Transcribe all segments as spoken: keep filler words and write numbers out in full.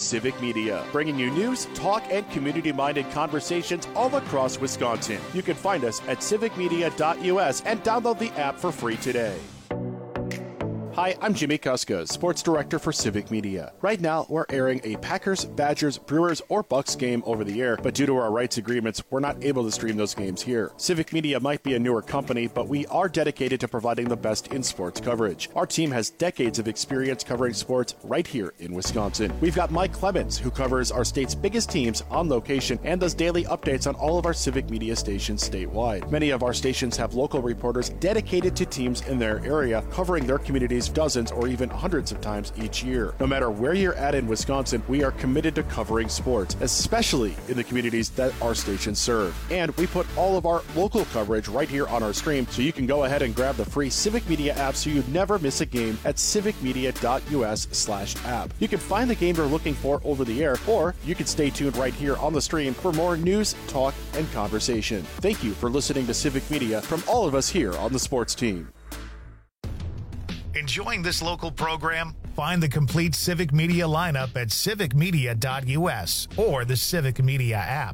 Civic Media, bringing you news, talk, and community-minded conversations all across Wisconsin. You can find us at civic media dot U S and download the app for free today. Hi, I'm Jimmy Kuska, Sports Director for Civic Media. Right now, we're airing a Packers, Badgers, Brewers, or Bucks game over the air, but due to our rights agreements, we're not able to stream those games here. Civic Media might be a newer company, but we are dedicated to providing the best in sports coverage. Our team has decades of experience covering sports right here in Wisconsin. We've got Mike Clemens, who covers our state's biggest teams on location and does daily updates on all of our Civic Media stations statewide. Many of our stations have local reporters dedicated to teams in their area, covering their communities dozens or even hundreds of times each year. No matter where you're at in Wisconsin, we are committed to covering sports, especially in the communities that our stations serve. And we put all of our local coverage right here on our stream, so you can go ahead and grab the free Civic Media app so you never miss a game at civic media dot U S slash app. You can find the game you're looking for over the air, or you can stay tuned right here on the stream for more news, talk, and conversation. Thank you for listening to Civic Media from all of us here on the sports team. Enjoying this local program? Find the complete Civic Media lineup at civic media dot U S or the Civic Media app.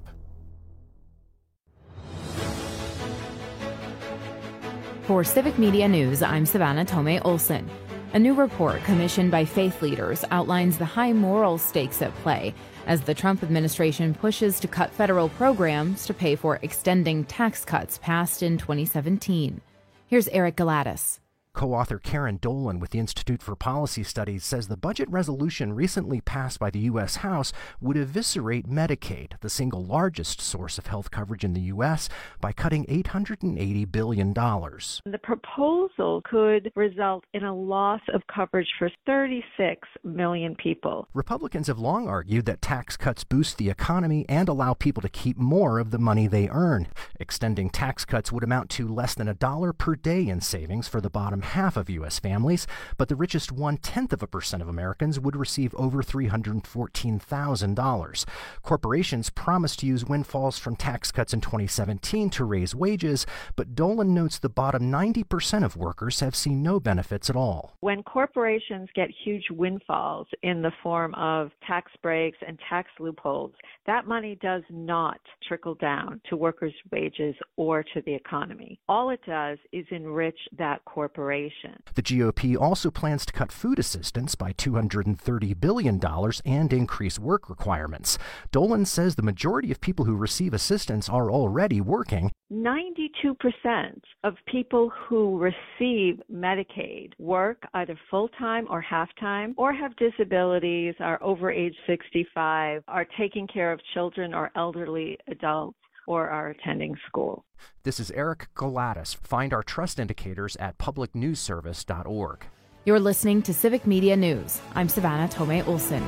For Civic Media News, I'm Savannah Tomei Olson. A new report commissioned by faith leaders outlines the high moral stakes at play as the Trump administration pushes to cut federal programs to pay for extending tax cuts passed in twenty seventeen. Here's Eric Galatis. Co-author Karen Dolan with the Institute for Policy Studies says the budget resolution recently passed by the U S House would eviscerate Medicaid, the single largest source of health coverage in the U S, by cutting eight hundred eighty billion dollars. The proposal could result in a loss of coverage for thirty-six million people. Republicans have long argued that tax cuts boost the economy and allow people to keep more of the money they earn. Extending tax cuts would amount to less than a dollar per day in savings for the bottom half of U S families, but the richest one-tenth of a percent of Americans would receive over three hundred fourteen thousand dollars. Corporations promised to use windfalls from tax cuts in twenty seventeen to raise wages, but Dolan notes the bottom ninety percent of workers have seen no benefits at all. When corporations get huge windfalls in the form of tax breaks and tax loopholes, that money does not trickle down to workers' wages or to the economy. All it does is enrich that corporation. The G O P also plans to cut food assistance by two hundred thirty billion dollars and increase work requirements. Dolan says the majority of people who receive assistance are already working. ninety-two percent of people who receive Medicaid work either full-time or half-time, or have disabilities, are over age sixty-five, are taking care of children or elderly adults, or are attending school. This is Eric Galatis. Find our trust indicators at public news service dot org. You're listening to Civic Media News. I'm Savannah Tomei Olson.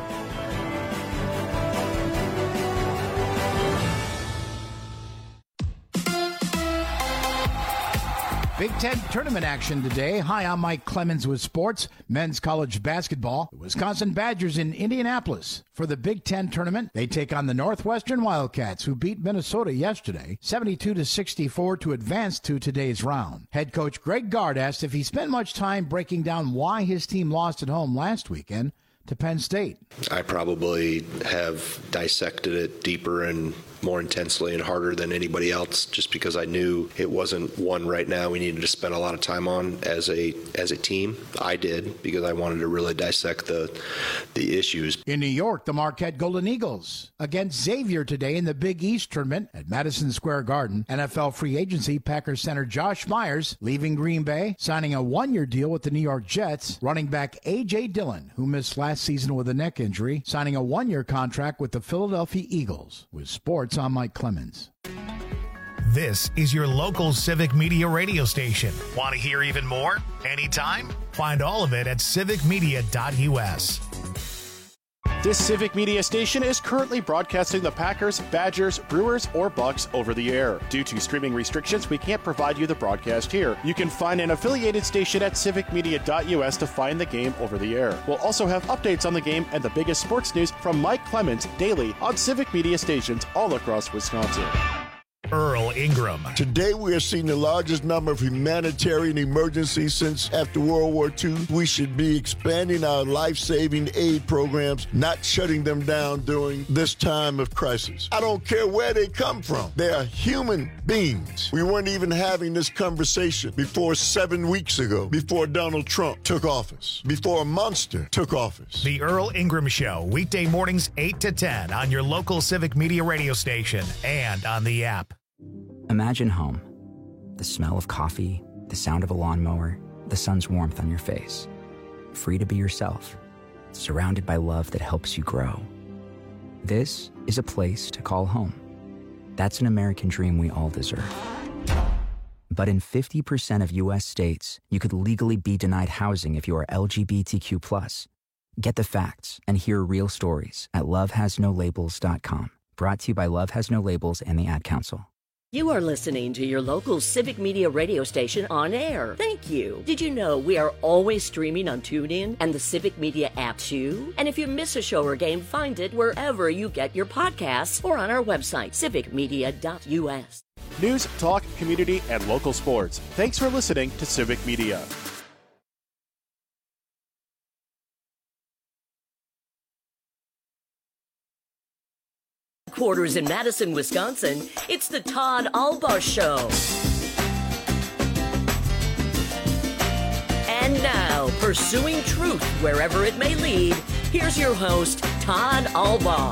Big Ten tournament action today. Hi, I'm Mike Clemens with sports. Men's college basketball. The Wisconsin Badgers in Indianapolis for the Big Ten tournament. They take on the Northwestern Wildcats, who beat Minnesota yesterday, seventy-two to sixty-four, to advance to today's round. Head coach Greg Gard asked if he spent much time breaking down why his team lost at home last weekend to Penn State. I probably have dissected it deeper and more intensely and harder than anybody else, just because I knew it wasn't one right now we needed to spend a lot of time on as a as a team. I did, because I wanted to really dissect the the issues. In New York, the Marquette Golden Eagles against Xavier today in the Big East tournament at Madison Square Garden. N F L free agency, Packers center Josh Myers leaving Green Bay, signing a one-year deal with the New York Jets. Running back A J Dillon, who missed last season with a neck injury, signing a one-year contract with the Philadelphia Eagles. With sports, I'm Mike Clemens. This is your local Civic Media radio station. Want to hear even more? Anytime? Find all of it at civic media dot U S. This Civic Media station is currently broadcasting the Packers, Badgers, Brewers, or Bucks over the air. Due to streaming restrictions, we can't provide you the broadcast here. You can find an affiliated station at civic media dot U S to find the game over the air. We'll also have updates on the game and the biggest sports news from Mike Clemens daily on Civic Media stations all across Wisconsin. Earl Ingram. Today, we are seeing the largest number of humanitarian emergencies since after World War Two. We should be expanding our life-saving aid programs, not shutting them down during this time of crisis. I don't care where they come from. They are human beings. We weren't even having this conversation before seven weeks ago, before Donald Trump took office, before a monster took office. The Earl Ingram Show, weekday mornings eight to ten on your local Civic Media radio station and on the app. Imagine home. The smell of coffee, the sound of a lawnmower, the sun's warmth on your face. Free to be yourself, surrounded by love that helps you grow. This is a place to call home. That's an American dream we all deserve. But in fifty percent of U S states, you could legally be denied housing if you are L G B T Q plus. Get the facts and hear real stories at love has no labels dot com. Brought to you by Love Has No Labels and the Ad Council. You are listening to your local Civic Media radio station on air. Thank you. Did you know we are always streaming on TuneIn and the Civic Media app too? And if you miss a show or game, find it wherever you get your podcasts or on our website, civic media dot U S. News, talk, community, and local sports. Thanks for listening to Civic Media. Quarters in Madison, Wisconsin, it's the Todd Albaugh Show. And now, pursuing truth wherever it may lead, here's your host, Todd Albaugh.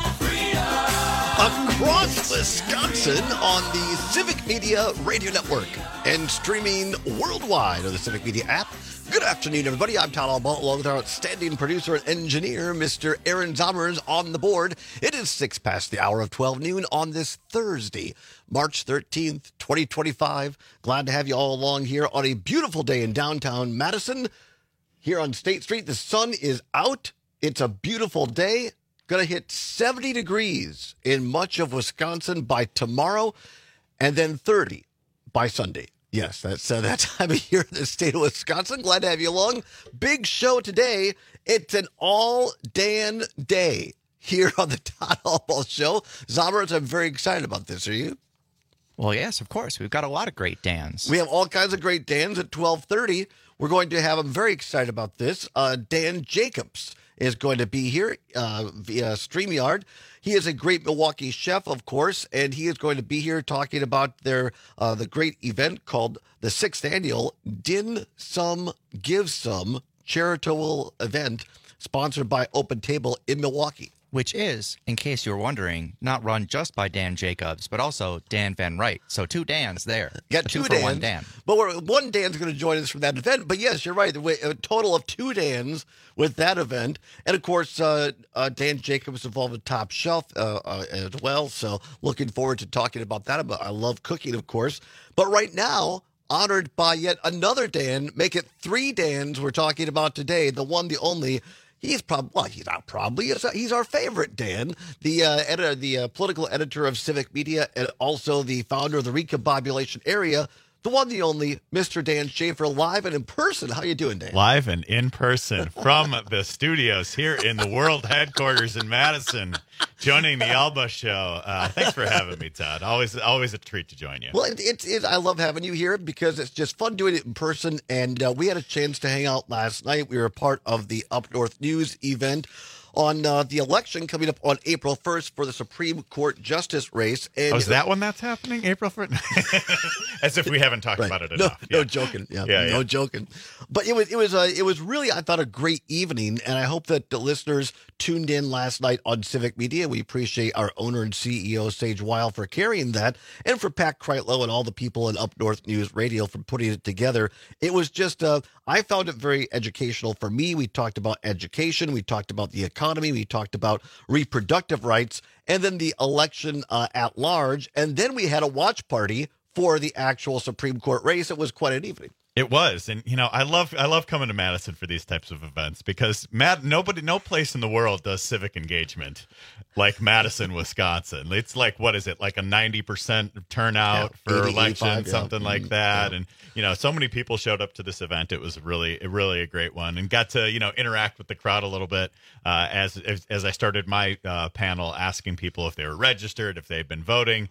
Across Wisconsin on the Civic Media Radio Network and streaming worldwide on the Civic Media app. Good afternoon, everybody. I'm Todd Albaugh, along with our outstanding producer and engineer, Mister Aaron Zommers, on the board. It is six past the hour of twelve noon on this Thursday, March thirteenth, twenty twenty-five. Glad to have you all along here on a beautiful day in downtown Madison. Here on State Street, the sun is out. It's a beautiful day. Going to hit seventy degrees in much of Wisconsin by tomorrow, and then thirty by Sunday. Yes, that's uh, that time of year in the state of Wisconsin. Glad to have you along. Big show today. It's an all-Dan day here on the Todd Albaugh Show. Zommers, I'm very excited about this. Are you? Well, yes, of course. We've got a lot of great Dans. We have all kinds of great Dans at twelve thirty. We're going to have, I'm very excited about this, uh, Dan Jacobs is going to be here uh, via StreamYard. He is a great Milwaukee chef, of course, and he is going to be here talking about their uh, the great event called the sixth annual Din Some Give Some charitable event sponsored by Open Table in Milwaukee. Which is, in case you were wondering, not run just by Dan Jacobs, but also Dan Van Wright. So two Dans there. Got two, two Dans. for one Dan. But we're, one Dan's going to join us from that event. But yes, you're right. A total of two Dans with that event. And of course, uh, uh, Dan Jacobs involved with Top Shelf uh, uh, as well. So looking forward to talking about that. I love cooking, of course. But right now, honored by yet another Dan, make it three Dans we're talking about today. The one, the only. He's probably, well, he's not probably, he's our favorite Dan, the uh, editor, the uh, political editor of Civic Media, and also the founder of the Recombobulation Area, the one, the only, Mister Dan Schaefer, live and in person. How you doing, Dan? Live and in person from the studios here in the world headquarters in Madison, joining the Albaugh Show. Uh, thanks for having me, Todd. Always, always a treat to join you. Well, it's it, it, I love having you here because it's just fun doing it in person. And uh, we had a chance to hang out last night. We were a part of the Up North News event on uh, the election coming up on April first for the Supreme Court justice race. And oh, is that when that's happening? April first? As if we haven't talked right. about it no, enough. No yeah. joking. Yeah, yeah, no yeah. joking. But it was it was uh, it was really, I thought, a great evening, and I hope that the listeners tuned in last night on Civic Media. We appreciate our owner and C E O, Sage Weil, for carrying that, and for Pat Kreitlow and all the people in Up North News Radio for putting it together. It was just, uh, I found it very educational for me. We talked about education. We talked about the economy. We talked about reproductive rights, and then the election uh, at large. And then we had a watch party for the actual Supreme Court race. It was quite an evening. It was, and you know, I love I love coming to Madison for these types of events because Mad nobody, no place in the world does civic engagement like Madison, Wisconsin. It's like, what is it, like a ninety percent turnout yeah, for election, something yeah. like that, yeah. and you know, so many people showed up to this event. It was really, really a great one, and got to you know interact with the crowd a little bit uh, as, as as I started my uh, panel, asking people if they were registered, if they'd been voting.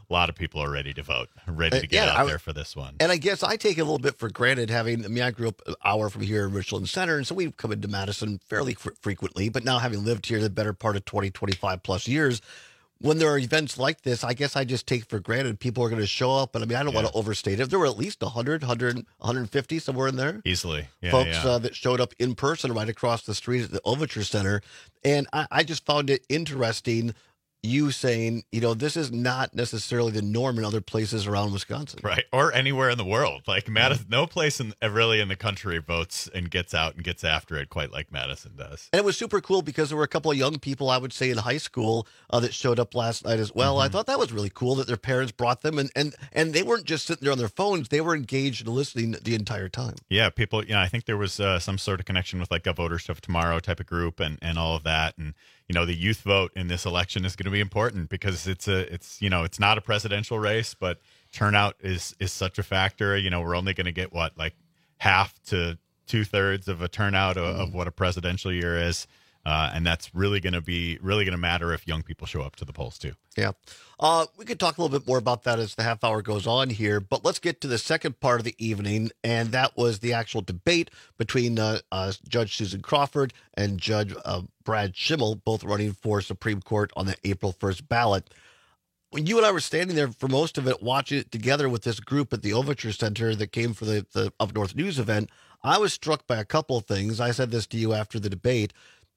a lot of people are ready to vote, ready to get yeah, out I, there for this one. And I guess I take it a little bit for granted having, I mean, I grew up an hour from here in Richland Center, and so we come into Madison fairly fr- frequently, but now having lived here the better part of twenty, twenty-five plus years, when there are events like this, I guess I just take for granted people are going to show up. And I mean, I don't yeah. want to overstate it. There were at least one hundred, one hundred, one hundred fifty somewhere in there. Easily. Yeah, Folks yeah. Uh, that showed up in person right across the street at the Overture Center. And I, I just found it interesting, you saying, you know, this is not necessarily the norm in other places around Wisconsin. Right. Or anywhere in the world. Like Madison, no place in really in the country votes and gets out and gets after it quite like Madison does. And it was super cool because there were a couple of young people, I would say, in high school uh, that showed up last night as well. Mm-hmm. I thought that was really cool that their parents brought them, and, and, and they weren't just sitting there on their phones. They were engaged and listening the entire time. Yeah, people, you know, I think there was uh, some sort of connection with like a Voter Stuff Tomorrow type of group and, and all of that. And, you know, the youth vote in this election is going to be important because it's a, it's, you know, it's not a presidential race, but turnout is, is such a factor. You know, we're only going to get what, like half to two thirds of a turnout of, of what a presidential year is. Uh, and that's really going to be really going to matter if young people show up to the polls too. Yeah. Uh, we could talk a little bit more about that as the half hour goes on here, but let's get to the second part of the evening. And that was the actual debate between uh, uh, Judge Susan Crawford and Judge uh, Brad Schimmel, both running for Supreme Court on the April first ballot. When you and I were standing there for most of it, watching it together with this group at the Overture Center that came for the, the Up North News event, I was struck by a couple of things. I said this to you after the debate.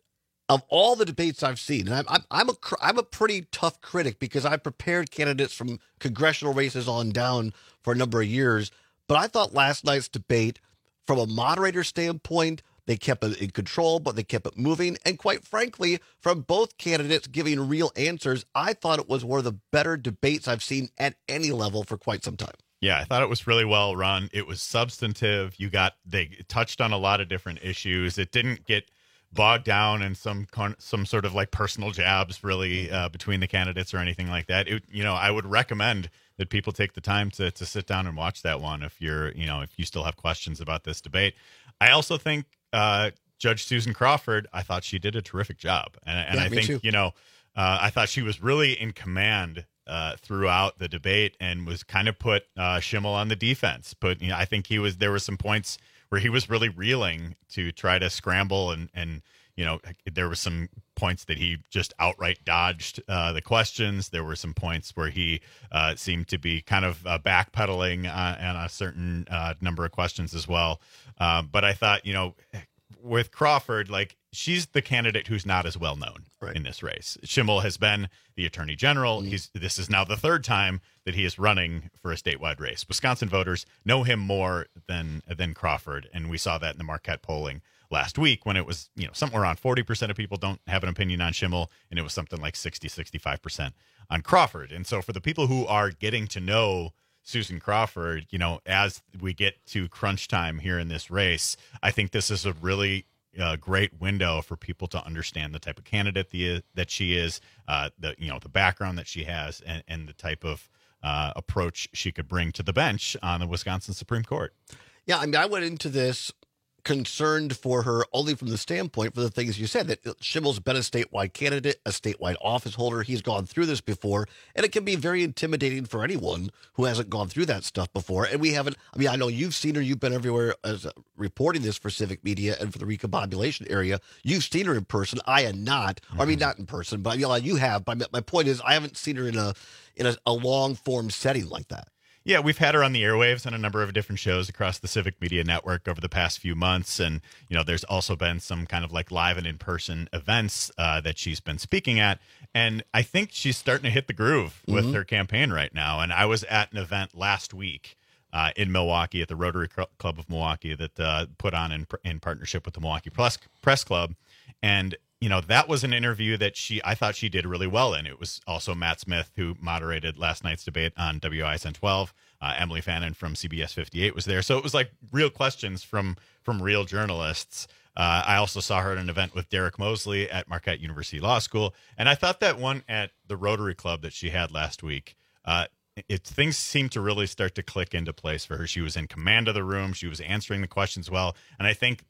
Of all the debates I've seen, and I'm, I'm, I'm, a, I'm a pretty tough critic because I've prepared candidates from congressional races on down for a number of years, but I thought last night's debate, from a moderator standpoint, they kept it in control, but they kept it moving. And quite frankly, from both candidates giving real answers, I thought it was one of the better debates I've seen at any level for quite some time. Yeah, I thought it was really well run. It was substantive. You got, they touched on a lot of different issues. It didn't get bogged down in some some sort of like personal jabs really uh, between the candidates or anything like that. It, you know, I would recommend that people take the time to to sit down and watch that one if you're, you know, if you still have questions about this debate. I also think uh, Judge Susan Crawford, I thought she did a terrific job. And, and yeah, I think, too. you know, uh, I thought she was really in command uh, throughout the debate and was kind of put uh, Schimmel on the defense. But, you know, I think he was, there were some points where he was really reeling to try to scramble and, and, you know, there were some points that he just outright dodged uh, the questions. There were some points where he uh, seemed to be kind of uh, backpedaling on, on a certain uh, number of questions as well. Uh, but I thought, you know, with Crawford, like, she's the candidate who's not as well known right. in this race. Schimmel has been the attorney general. Mm. He's this is now the third time that he is running for a statewide race. Wisconsin voters know him more than than Crawford, and we saw that in the Marquette polling last week when it was, you know, somewhere around forty percent of people don't have an opinion on Schimmel, and it was something like sixty, sixty-five percent on Crawford. And so for the people who are getting to know Susan Crawford, you know, as we get to crunch time here in this race, I think this is a really uh, great window for people to understand the type of candidate the, that she is, uh, the, you know, the background that she has, and, and the type of uh, approach she could bring to the bench on the Wisconsin Supreme Court. Yeah, I mean, I went into this concerned for her only from the standpoint for the things you said, that Schimmel's been a statewide candidate, a statewide office holder. He's gone through this before, and it can be very intimidating for anyone who hasn't gone through that stuff before. And we haven't, I mean, I know you've seen her, you've been everywhere as uh, reporting this for Civic Media and for the recombobulation area. You've seen her in person. I had not, mm-hmm. or I mean, not in person, but you know, you have. But my point is, I haven't seen her in a, in a, a long form setting like that. Yeah, we've had her on the airwaves on a number of different shows across the Civic Media Network over the past few months. And, you know, there's also been some kind of like live and in-person events uh, that she's been speaking at. And I think she's starting to hit the groove with mm-hmm. her campaign right now. And I was at an event last week uh, in Milwaukee at the Rotary Club of Milwaukee that uh, put on in, in partnership with the Milwaukee Press, Press Club. And you know, that was an interview that she, I thought she did really well in. It was also Matt Smith, who moderated last night's debate on W I S N twelve. Uh, Emily Fannin from C B S fifty-eight was there. So it was like real questions from, from real journalists. Uh, I also saw her at an event with Derek Mosley at Marquette University Law School. And I thought that one at the Rotary Club that she had last week, uh, it, things seemed to really start to click into place for her. She was in command of the room. She was answering the questions well. And I think that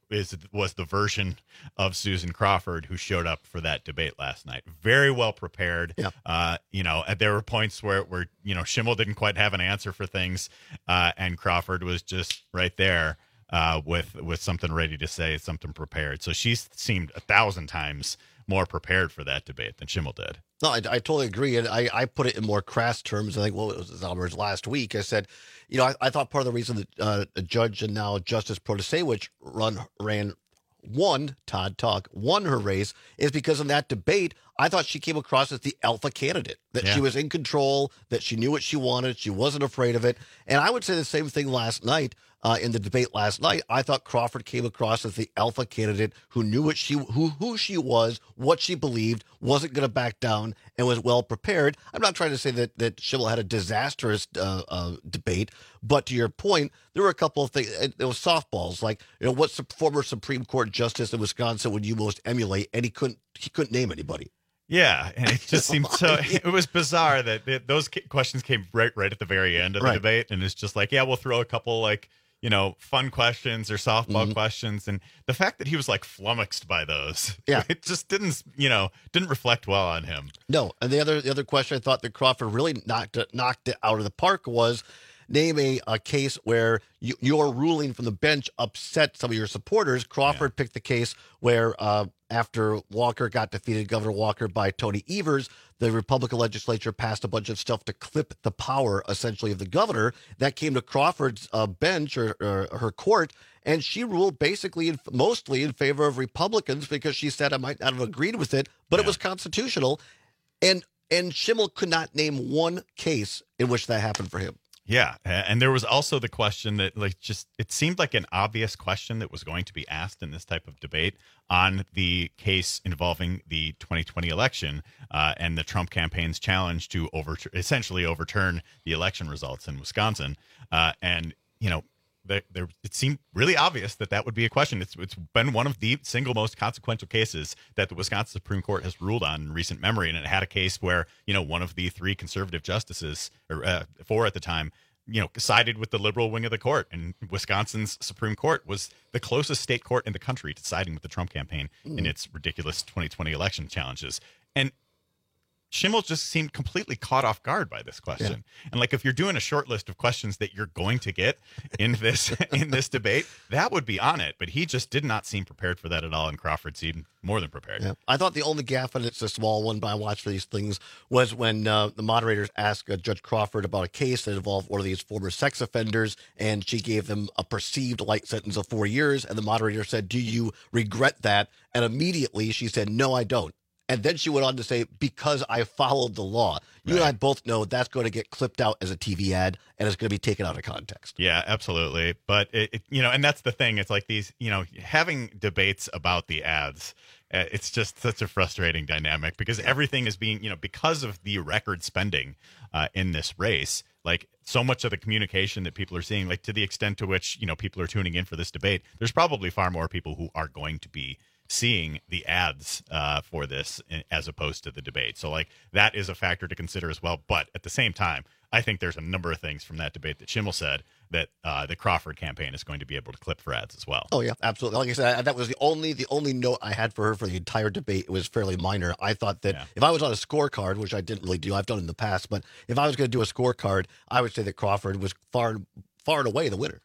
is was the version of Susan Crawford who showed up for that debate last night. Very well prepared. Yeah. Uh, you know, there were points where, where, you know, Schimmel didn't quite have an answer for things, uh, and Crawford was just right there uh, with with something ready to say, something prepared. So she seemed a thousand times more prepared for that debate than Schimmel did. No, I, I totally agree. And I, I put it in more crass terms. I think, well, it was Zalmer's last week. I said, you know, I, I thought part of the reason that uh, a judge and now Justice Protasewicz run ran won Todd Talk won her race is because in that debate, I thought she came across as the alpha candidate, that Yeah. she was in control, that she knew what she wanted, she wasn't afraid of it. And I would say the same thing last night. Uh, in the debate last night, I thought Crawford came across as the alpha candidate who knew what she who who she was, what she believed, wasn't going to back down, and was well prepared. I'm not trying to say that that Schimmel had a disastrous uh, uh, debate, but to your point, there were a couple of things. There was softballs, like, you know, what's the former Supreme Court justice in Wisconsin would you most emulate? And he couldn't he couldn't name anybody. Yeah, and it just seemed so. It was bizarre that it, those questions came right right at the very end of the Right. debate, and it's just like, yeah, we'll throw a couple like, you know, fun questions or softball Mhm. questions, and the fact that he was like flummoxed by those, Yeah. it just didn't, you know, didn't reflect well on him. No, and the other the other question I thought that Crawford really knocked it, knocked it out of the park was name a, a case where you, your ruling from the bench upset some of your supporters. Crawford picked the case where uh, after Walker got defeated, Governor Walker, by Tony Evers, the Republican legislature passed a bunch of stuff to clip the power, essentially, of the governor. That came to Crawford's uh, bench or, or her court, and she ruled basically in, mostly in favor of Republicans because she said, I might not have agreed with it, but it was constitutional. And and Schimmel could not name one case in which that happened for him. Yeah, and there was also the question that, like, just it seemed like an obvious question that was going to be asked in this type of debate on the case involving the twenty twenty election uh, and the Trump campaign's challenge to over essentially overturn the election results in Wisconsin. Uh, and you know, there, there it seemed really obvious that that would be a question. It's it's been one of the single most consequential cases that the Wisconsin Supreme Court has ruled on in recent memory, and it had a case where, you know, one of the three conservative justices, or uh, four at the time, you know, sided with the liberal wing of the court, and Wisconsin's Supreme Court was the closest state court in the country to siding with the Trump campaign Mm. in its ridiculous twenty twenty election challenges. And Schimmel just seemed completely caught off guard by this question. And like, if you're doing a short list of questions that you're going to get in this in this debate, that would be on it. But he just did not seem prepared for that at all. And Crawford seemed more than prepared. Yeah. I thought the only gaffe, and it's a small one, but I watch for these things, was when uh, the moderators asked uh, Judge Crawford about a case that involved one of these former sex offenders, and she gave them a perceived light sentence of four years. And the moderator said, do you regret that? And immediately she said, no, I don't. And then she went on to say, because I followed the law. You and I both know that's going to get clipped out as a T V ad, and it's going to be taken out of context. Yeah, absolutely. But, it, it, you know, and that's the thing. It's like these, you know, having debates about the ads, uh, it's just such a frustrating dynamic because everything is being, you know, because of the record spending uh, in this race, like so much of the communication that people are seeing, like to the extent to which, you know, people are tuning in for this debate, there's probably far more people who are going to be seeing the ads uh, for this as opposed to the debate. So like that is a factor to consider as well. But at the same time, I think there's a number of things from that debate that Schimmel said that uh, the Crawford campaign is going to be able to clip for ads as well. Oh yeah, absolutely. Like I said, I, that was the only the only note I had for her for the entire debate. It was fairly minor. I thought that Yeah. if I was on a scorecard, which I didn't really do, I've done in the past, but if I was going to do a scorecard, I would say that Crawford was far far and away the winner.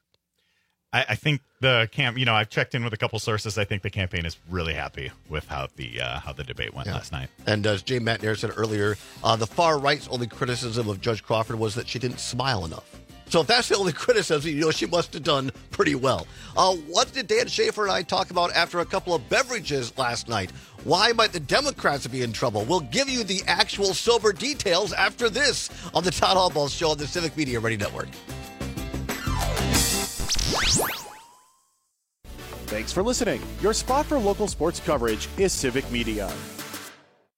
I, I think the camp, you know, I've checked in with a couple sources. I think the campaign is really happy with how the uh, how the debate went Yeah. last night. And as Jay Matnair said earlier, uh, the far right's only criticism of Judge Crawford was that she didn't smile enough. So if that's the only criticism, you know, she must have done pretty well. Uh, what did Dan Schaefer and I talk about after a couple of beverages last night? Why might the Democrats be in trouble? We'll give you the actual sober details after this on the Todd Albaugh Show on the Civic Media Ready Network. Thanks for listening. Your spot for local sports coverage is Civic Media.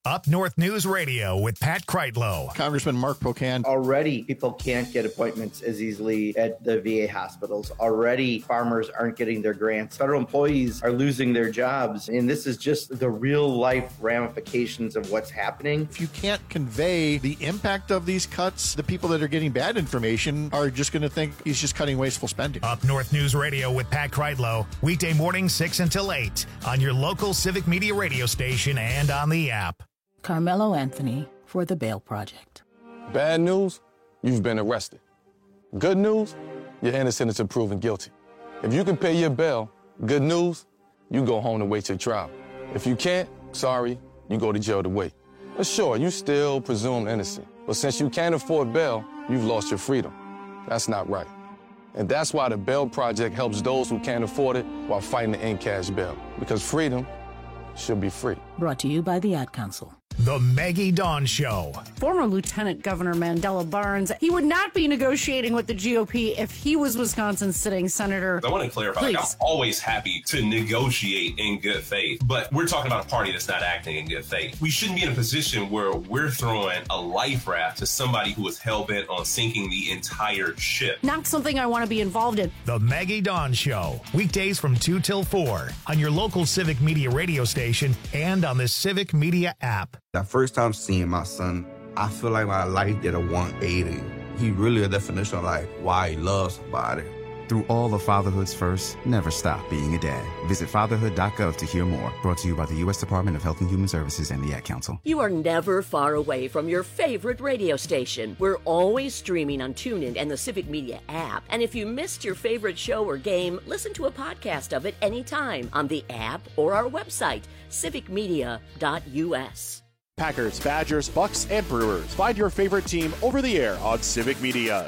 Up North News Radio with Pat Kreitlow. Congressman Mark Pocan. Already, people can't get appointments as easily at the V A hospitals. Already, farmers aren't getting their grants. Federal employees are losing their jobs. And this is just the real-life ramifications of what's happening. If you can't convey the impact of these cuts, the people that are getting bad information are just going to think he's just cutting wasteful spending. Up North News Radio with Pat Kreitlow. Weekday mornings six until eight on your local Civic Media radio station and on the app. Carmelo Anthony for the Bail Project. Bad news, you've been arrested. Good news, you're innocent until proven guilty. If you can pay your bail, good news, you go home to wait your trial. If you can't, sorry, you go to jail to wait. But sure, you still presumed innocent. But since you can't afford bail, you've lost your freedom. That's not right. And that's why the Bail Project helps those who can't afford it while fighting to end cash bail. Because freedom should be free. Brought to you by the Ad Council. The Maggie Dawn Show. Former Lieutenant Governor Mandela Barnes, he would not be negotiating with the G O P if he was Wisconsin's sitting senator. I want to clarify, like, I'm always happy to negotiate in good faith, but we're talking about a party that's not acting in good faith. We shouldn't be in a position where we're throwing a life raft to somebody who is hell-bent on sinking the entire ship. Not something I want to be involved in. The Maggie Dawn Show. Weekdays from two till four on your local Civic Media radio station and on the Civic Media app. That first time seeing my son, I feel like my life did a one eighty. He really a definition of like why he loves somebody. Through all the fatherhood's first, never stop being a dad. Visit fatherhood dot gov to hear more. Brought to you by the U S Department of Health and Human Services and the Ad Council. You are never far away from your favorite radio station. We're always streaming on TuneIn and the Civic Media app. And if you missed your favorite show or game, listen to a podcast of it anytime on the app or our website, civic media dot u s. Packers, Badgers, Bucks, and Brewers. Find your favorite team over the air on Civic Media.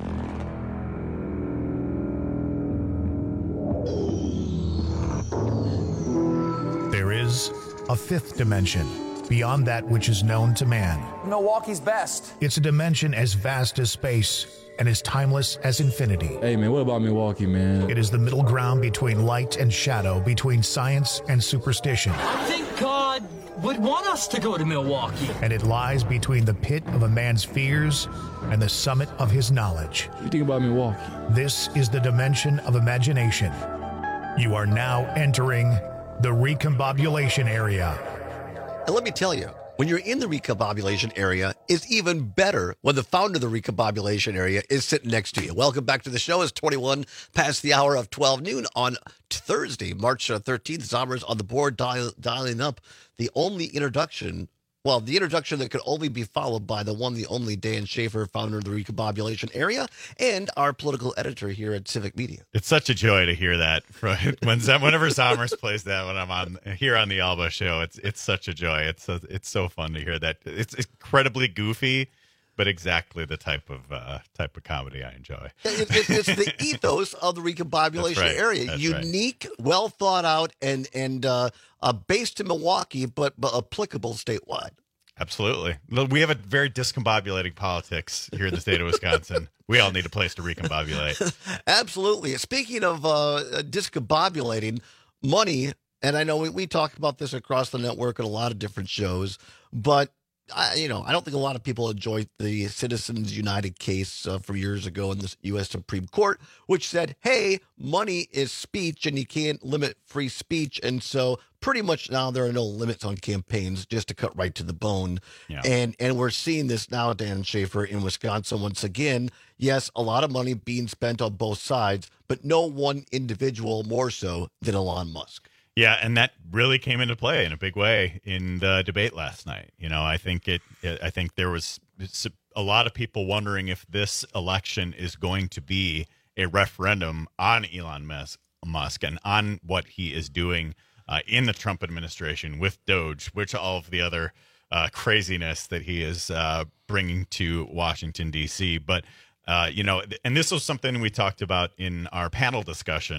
There is a fifth dimension beyond that which is known to man. Milwaukee's best. It's a dimension as vast as space and as timeless as infinity. Hey, man, what about Milwaukee, man? It is the middle ground between light and shadow, between science and superstition. I think God would want us to go to Milwaukee. And it lies between the pit of a man's fears and the summit of his knowledge. What do you think about Milwaukee? This is the dimension of imagination. You are now entering the recombobulation area. And let me tell you, when you're in the recombobulation area, it's even better when the founder of the recombobulation area is sitting next to you. Welcome back to the show. It's twenty-one past the hour of twelve noon on Thursday, March thirteenth. Zommers on the board dial, dialing up the only introduction, well, the introduction that could only be followed by the one, the only Dan Schaefer, founder of the recombobulation area, and our political editor here at Civic Media. It's such a joy to hear that from when whenever Zommers plays that when I'm on here on the Alba Show. It's it's such a joy. It's so, it's so fun to hear that. It's incredibly goofy, but exactly the type of uh, type of comedy I enjoy. It, it, it's the ethos of the recombobulation right. area. That's Unique, right. well thought out, and and uh, uh, based in Milwaukee, but, but applicable statewide. Absolutely. We have a very discombobulating politics here in the state of Wisconsin. We all need a place to recombobulate. Absolutely. Speaking of uh, discombobulating, money, and I know we, we talk about this across the network in a lot of different shows, but I, you know, I don't think a lot of people enjoyed the Citizens United case uh, from years ago in the U S Supreme Court, which said, hey, money is speech and you can't limit free speech. And so pretty much now there are no limits on campaigns, just to cut right to the bone. Yeah. And and we're seeing this now, Dan Schaefer, in Wisconsin once again. Yes, a lot of money being spent on both sides, but no one individual more so than Elon Musk. Yeah, and that really came into play in a big way in the debate last night. You know, I think it. it I think there was a lot of people wondering if this election is going to be a referendum on Elon Musk and on what he is doing uh, in the Trump administration with Doge, which all of the other uh, craziness that he is uh, bringing to Washington, D C. But, uh, you know, and this was something we talked about in our panel discussion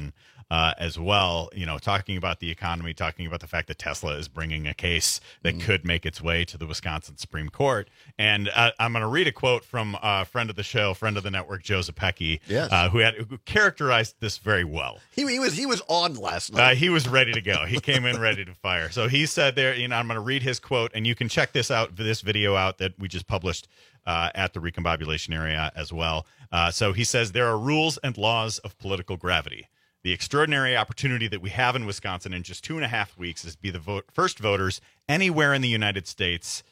uh, as well, you know, talking about the economy, talking about the fact that Tesla is bringing a case that mm. could make its way to the Wisconsin Supreme Court. And uh, I'm going to read a quote from a friend of the show, friend of the network, Joe Zepecki, yes. uh, who had who characterized this very well. He, he was he was on last night. Uh, he was ready to go. He came in ready to fire. So he said there, you know, I'm going to read his quote, and you can check this out, this video out that we just published uh, at the Recombobulation area as well. Uh, so he says, there are rules and laws of political gravity. The extraordinary opportunity that we have in Wisconsin in just two and a half weeks is to be the vote, first voters anywhere in the United States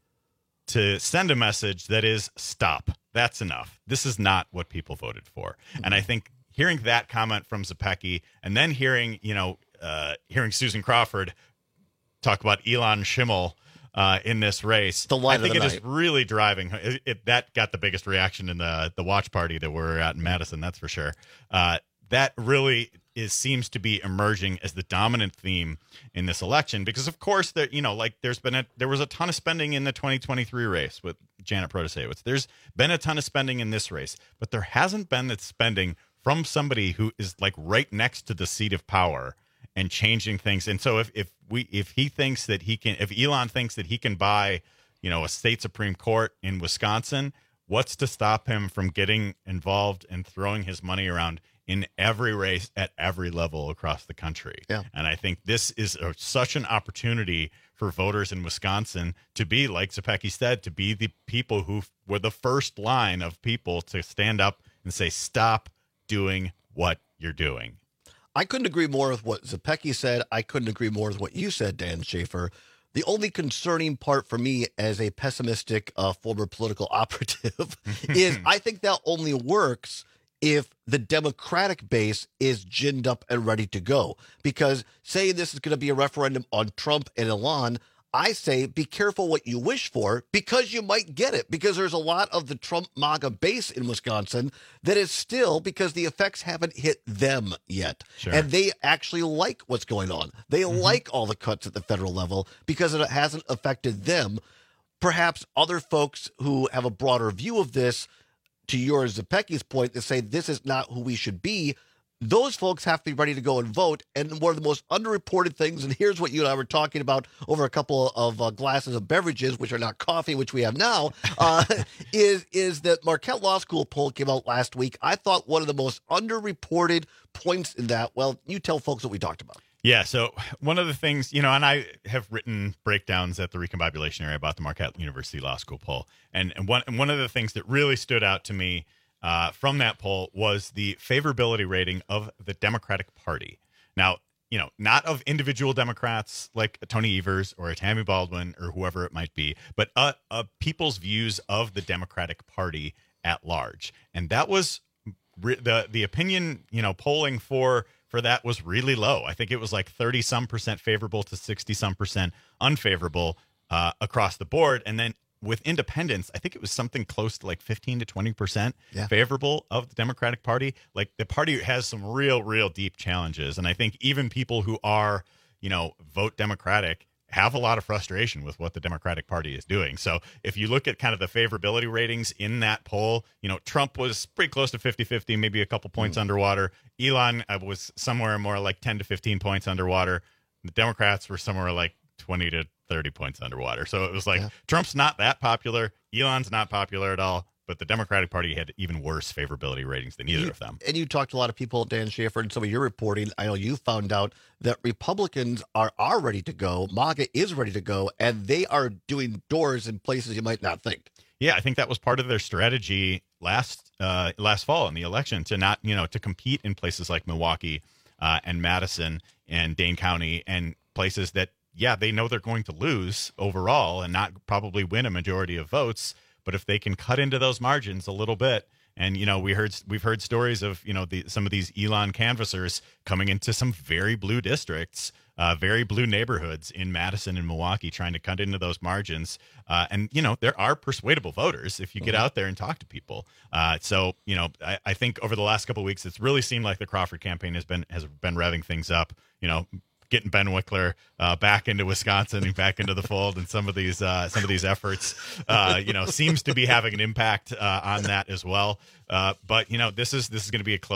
to send a message that is, stop. That's enough. This is not what people voted for. Mm-hmm. And I think hearing that comment from Zepecki, and then hearing, you know, uh, hearing Susan Crawford talk about Elon Schimmel uh, in this race, the line I think of the it night. is really driving. It, it, that got the biggest reaction in the the watch party that we're at in Madison. That's for sure. Uh, that really is seems to be emerging as the dominant theme in this election, because of course there, you know, like there's been a there was a ton of spending in the twenty twenty-three race with Janet Protasewicz. There's been a ton of spending in this race, but there hasn't been that spending from somebody who is like right next to the seat of power and changing things. And so if if we if he thinks that he can, if Elon thinks that he can buy, you know, a state Supreme Court in Wisconsin, what's to stop him from getting involved and throwing his money around in every race at every level across the country? Yeah. And I think this is a, such an opportunity for voters in Wisconsin to be, like Zepecki said, to be the people who were the first line of people to stand up and say, stop doing what you're doing. I couldn't agree more with what Zepecki said. I couldn't agree more with what you said, Dan Schaefer. The only concerning part for me as a pessimistic uh, former political operative is I think that only works if the Democratic base is ginned up and ready to go. Because say this is going to be a referendum on Trump and Elon, I say be careful what you wish for, because you might get it. Because there's a lot of the Trump MAGA base in Wisconsin that is still, because the effects haven't hit them yet. Sure. And they actually like what's going on. They mm-hmm. like all the cuts at the federal level because it hasn't affected them. Perhaps other folks who have a broader view of this, to yours, Zepecki's point, to say this is not who we should be, those folks have to be ready to go and vote. And one of the most underreported things, and here's what you and I were talking about over a couple of uh, glasses of beverages, which are not coffee, which we have now, uh, is is that Marquette Law School poll came out last week. I thought one of the most underreported points in that, well, you tell folks what we talked about. Yeah, so one of the things, you know, and I have written breakdowns at the Recombobulation area about the Marquette University Law School poll. And, and, one, and one of the things that really stood out to me uh, from that poll was the favorability rating of the Democratic Party. Now, you know, not of individual Democrats like Tony Evers or a Tammy Baldwin or whoever it might be, but uh, uh, people's views of the Democratic Party at large. And that was re- the the opinion, you know, polling for for that was really low. I think it was like thirty some percent favorable to sixty some percent unfavorable uh, across the board. And then with independents, I think it was something close to like fifteen to twenty percent yeah. favorable of the Democratic Party. Like the party has some real, real deep challenges. And I think even people who are, you know, vote Democratic have a lot of frustration with what the Democratic Party is doing. So if you look at kind of the favorability ratings in that poll, you know, Trump was pretty close to fifty-fifty, maybe a couple points mm. underwater. Elon uh, was somewhere more like ten to fifteen points underwater. The Democrats were somewhere like twenty to thirty points underwater. So it was like yeah. Trump's not that popular. Elon's not popular at all. But the Democratic Party had even worse favorability ratings than either you, of them. And you talked to a lot of people, Dan Schaefer, and some of your reporting. I know you found out that Republicans are, are ready to go. MAGA is ready to go, and they are doing doors in places you might not think. Yeah, I think that was part of their strategy last uh, last fall in the election to not, you know, to compete in places like Milwaukee uh, and Madison and Dane County and places that, yeah, they know they're going to lose overall and not probably win a majority of votes. But if they can cut into those margins a little bit, and you know, we heard we've heard stories of, you know, the, some of these Elon canvassers coming into some very blue districts, uh, very blue neighborhoods in Madison and Milwaukee, trying to cut into those margins. Uh, and you know, there are persuadable voters if you get out there and talk to people. Uh, so you know, I, I think over the last couple of weeks, it's really seemed like the Crawford campaign has been has been revving things up. You know, getting Ben Wickler uh, back into Wisconsin and back into the fold, and some of these uh, some of these efforts, uh, you know, seems to be having an impact uh, on that as well. Uh, but you know, this is this is going to be a close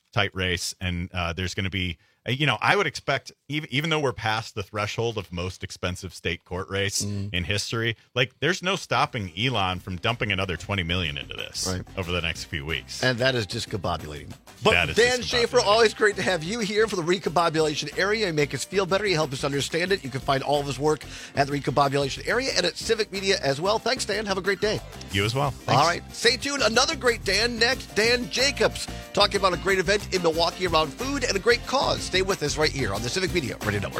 tight race, and uh, there's going to be, you know, I would expect, even even though we're past the threshold of most expensive state court race mm. in history, like there's no stopping Elon from dumping another twenty million dollars into this right. over the next few weeks. And that is just discombobulating. But Dan Schaefer, always great to have you here for the recombobulation area. You make us feel better. You help us understand it. You can find all of his work at the recombobulation area and at Civic Media as well. Thanks, Dan. Have a great day. You as well. Thanks. All right. Stay tuned. Another great Dan next. Dan Jacobs talking about a great event in Milwaukee around food and a great cause. Stay with us right here on the Civic Media Radio Network.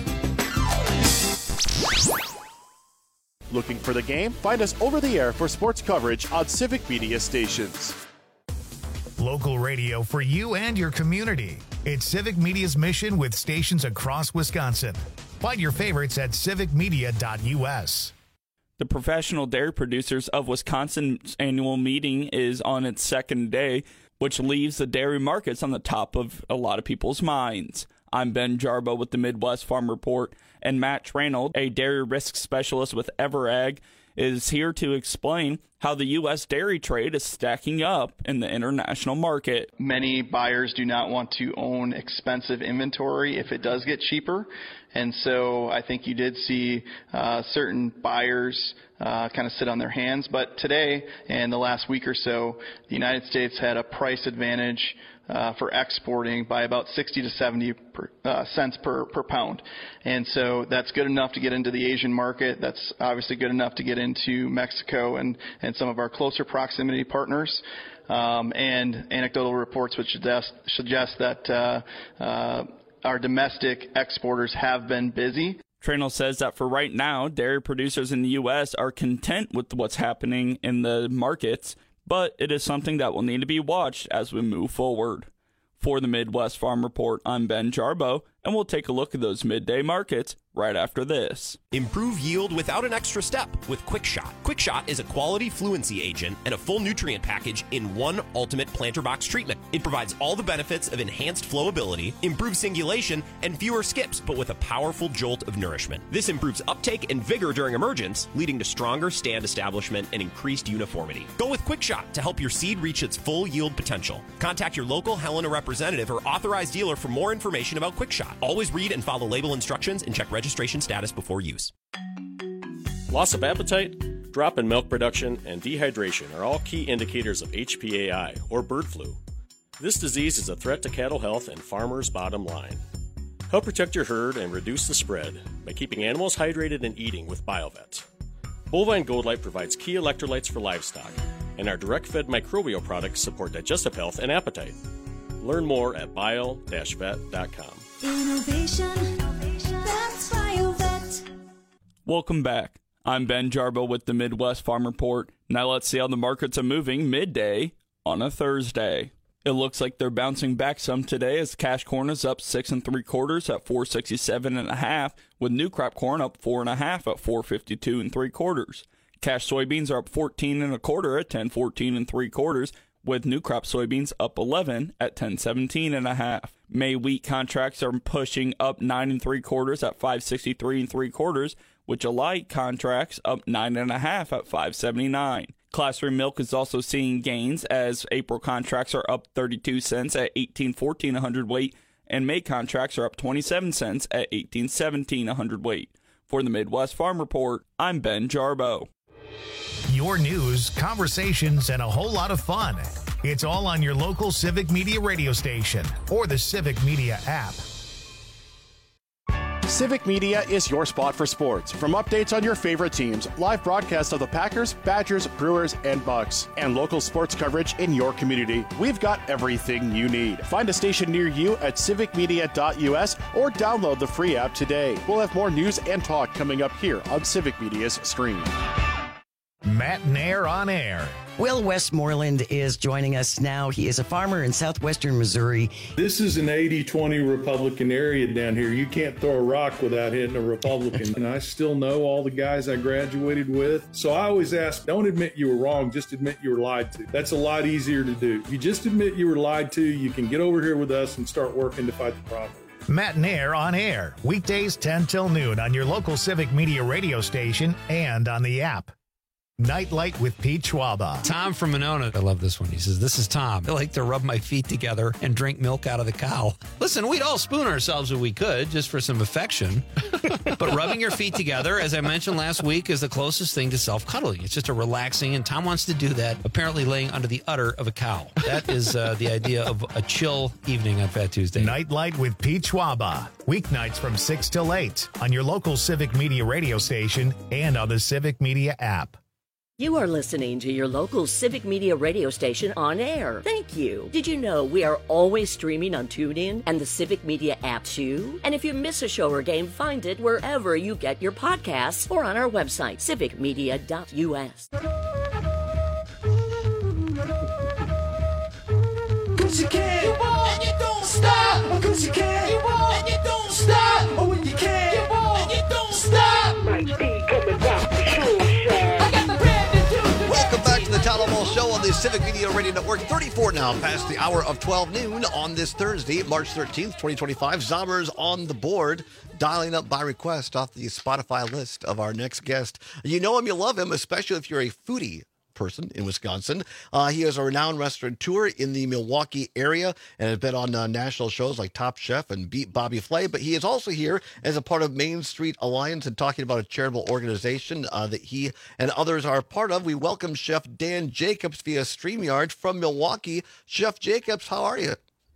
Looking for the game? Find us over the air for sports coverage on Civic Media stations. Local radio for you and your community. It's Civic Media's mission with stations across Wisconsin. Find your favorites at civic media dot u s. The Professional Dairy Producers of Wisconsin's annual meeting is on its second day, which leaves the dairy markets on the top of a lot of people's minds. I'm Ben Jarbo with the Midwest Farm Report, and Matt Trainold, a dairy risk specialist with Everag, is here to explain how the U S dairy trade is stacking up in the international market. Many buyers do not want to own expensive inventory if it does get cheaper. And so I think you did see uh, certain buyers uh, kind of sit on their hands. But today, and the last week or so, the United States had a price advantage Uh, for exporting by about sixty to seventy per, uh, cents per, per pound. And so that's good enough to get into the Asian market. That's obviously good enough to get into Mexico and, and some of our closer proximity partners. Um, and anecdotal reports would suggest, suggest that uh, uh, our domestic exporters have been busy. Trainell says that for right now, dairy producers in the U S are content with what's happening in the markets, but it is something that will need to be watched as we move forward. For the Midwest Farm Report, I'm Ben Jarbo, and we'll take a look at those midday markets right after this. Improve yield without an extra step with QuickShot. QuickShot is a quality fluency agent and a full nutrient package in one ultimate planter box treatment. It provides all the benefits of enhanced flowability, improved singulation, and fewer skips, but with a powerful jolt of nourishment. This improves uptake and vigor during emergence, leading to stronger stand establishment and increased uniformity. Go with QuickShot to help your seed reach its full yield potential. Contact your local Helena representative or authorized dealer for more information about QuickShot. Always read and follow label instructions and check registration status before use. Loss of appetite, drop in milk production, and dehydration are all key indicators of H P A I, or bird flu. This disease is a threat to cattle health and farmers' bottom line. Help protect your herd and reduce the spread by keeping animals hydrated and eating with BioVet. Bovine Gold Light provides key electrolytes for livestock, and our direct-fed microbial products support digestive health and appetite. Learn more at bio dash vet dot com. Innovation, that's BioVet. Welcome back. I'm Ben Jarbo with the Midwest Farm Report. Now let's see how the markets are moving midday on a Thursday. It looks like they're bouncing back some today as cash corn is up six and three quarters at four sixty-seven and a half, with new crop corn up four and a half at four fifty-two and three quarters. Cash soybeans are up fourteen and a quarter at ten fourteen and three quarters, with new crop soybeans up eleven at ten seventeen and a half. May wheat contracts are pushing up nine and three quarters at five sixty-three and three quarters, with July contracts up nine and a half at five seventy-nine. Class three milk is also seeing gains as April contracts are up thirty-two cents at eighteen fourteen a hundredweight, and May contracts are up twenty-seven cents at eighteen seventeen a hundredweight. For the Midwest Farm Report, I'm Ben Jarbo. Your news, conversations, and a whole lot of fun. It's all on your local Civic Media radio station or the Civic Media app. Civic Media is your spot for sports. From updates on your favorite teams, live broadcasts of the Packers, Badgers, Brewers, and Bucks, and local sports coverage in your community, we've got everything you need. Find a station near you at civic media dot u s or download the free app today. We'll have more news and talk coming up here on Civic Media's stream. Matt Nair on air. Will Westmoreland is joining us now. He is a farmer in southwestern Missouri. This is an eighty twenty Republican area down here. You can't throw a rock without hitting a Republican. And I still know all the guys I graduated with. So I always ask, don't admit you were wrong, just admit you were lied to. That's a lot easier to do. If you just admit you were lied to, you can get over here with us and start working to fight the problem. Matt Nair on air, weekdays ten till noon on your local Civic Media radio station and on the app. Nightlight with Pete Schwaba. Tom from Monona. I love this one. He says, this is Tom. I like to rub my feet together and drink milk out of the cow. Listen, we'd all spoon ourselves if we could, just for some affection. But rubbing your feet together, as I mentioned last week, is the closest thing to self-cuddling. It's just a relaxing, and Tom wants to do that, apparently laying under the udder of a cow. That is uh, the idea of a chill evening on Fat Tuesday. Nightlight with Pete Schwaba. Weeknights from six till eight on your local Civic Media radio station and on the Civic Media app. You are listening to your local Civic Media radio station on air. Thank you. Did you know we are always streaming on TuneIn and the Civic Media app too? And if you miss a show or game, find it wherever you get your podcasts or on our website, civic media dot u s. Cause you can, you won't, and you don't stop. Cause you can, you won't, and you don't stop. Oh, when you can, you won't, and you don't stop. Might be coming down for sure. Welcome back to the Town Hall Show on the Civic Media Radio Network. thirty-four now past the hour of twelve noon on this Thursday, March thirteenth, twenty twenty-five. Zommers on the board, dialing up by request off the Spotify list of our next guest. You know him, you love him, especially if you're a foodie person in Wisconsin. Uh, he is a renowned restaurateur in the Milwaukee area and has been on uh, national shows like Top Chef and Beat Bobby Flay, but he is also here as a part of Main Street Alliance and talking about a charitable organization uh, that he and others are a part of. We welcome Chef Dan Jacobs via StreamYard from Milwaukee. Chef Jacobs, how are you?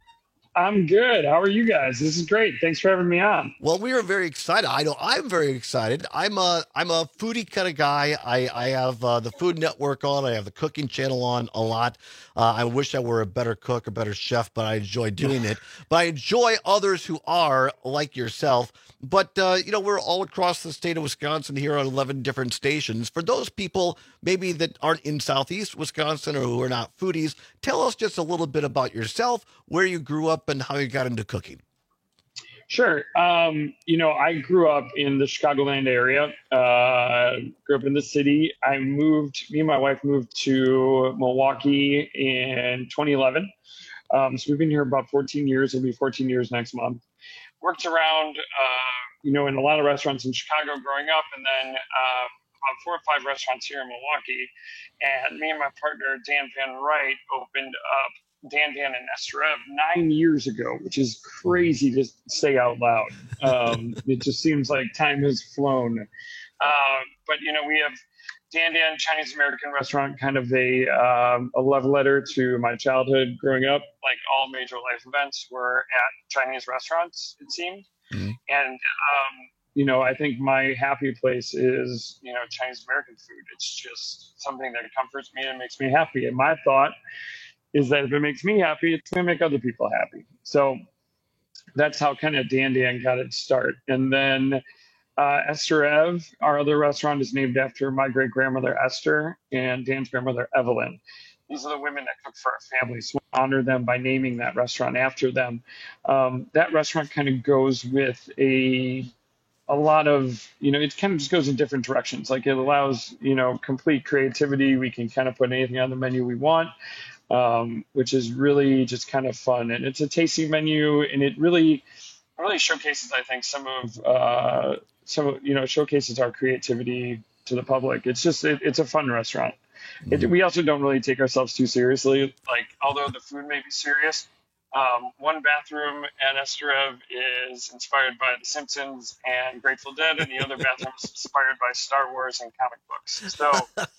I'm good. How are you guys? This is great. Thanks for having me on. Well, we are very excited. I know I'm very excited. I'm a I'm a foodie kind of guy. I I have uh, the Food Network on. I have the Cooking Channel on a lot. Uh, I wish I were a better cook, a better chef, but I enjoy doing it. But I enjoy others who are like yourself. But, uh, you know, we're all across the state of Wisconsin here on eleven different stations. For those people maybe that aren't in Southeast Wisconsin or who are not foodies, tell us just a little bit about yourself, where you grew up, and how you got into cooking. Sure. Um, you know, I grew up in the Chicagoland area, uh, grew up in the city. I moved, me and my wife moved to Milwaukee in twenty eleven. Um, so we've been here about fourteen years. It'll be fourteen years next month. Worked around, uh, you know, in a lot of restaurants in Chicago growing up, and then um, about four or five restaurants here in Milwaukee. And me and my partner, Dan Van Wright, opened up Dan Dan and Esther Ev nine years ago, which is crazy to say out loud. Um, it just seems like time has flown. Uh, but, you know, we have Dan Dan Chinese American restaurant, kind of a um, a love letter to my childhood growing up. Like all major life events were at Chinese restaurants, it seemed. Mm-hmm. And, um, you know, I think my happy place is, you know, Chinese American food. It's just something that comforts me and makes me happy. And my thought is that if it makes me happy, it's going to make other people happy. So that's how kind of Dan Dan got its start. And then Uh, Esther Ev, our other restaurant, is named after my great-grandmother Esther and Dan's grandmother Evelyn. These are the women that cook for our family, so we honor them by naming that restaurant after them. Um, that restaurant kind of goes with a a lot of, you know, it kind of just goes in different directions. Like it allows, you know, complete creativity. We can kind of put anything on the menu we want, um, which is really just kind of fun. And it's a tasty menu, and it really, really showcases, I think, some of uh, some, you know, showcases our creativity to the public. It's just, it, it's a fun restaurant. It, we also don't really take ourselves too seriously. Like, although the food may be serious, um, one bathroom at Esther Ev is inspired by The Simpsons and Grateful Dead, and the other bathroom is inspired by Star Wars and comic books. So,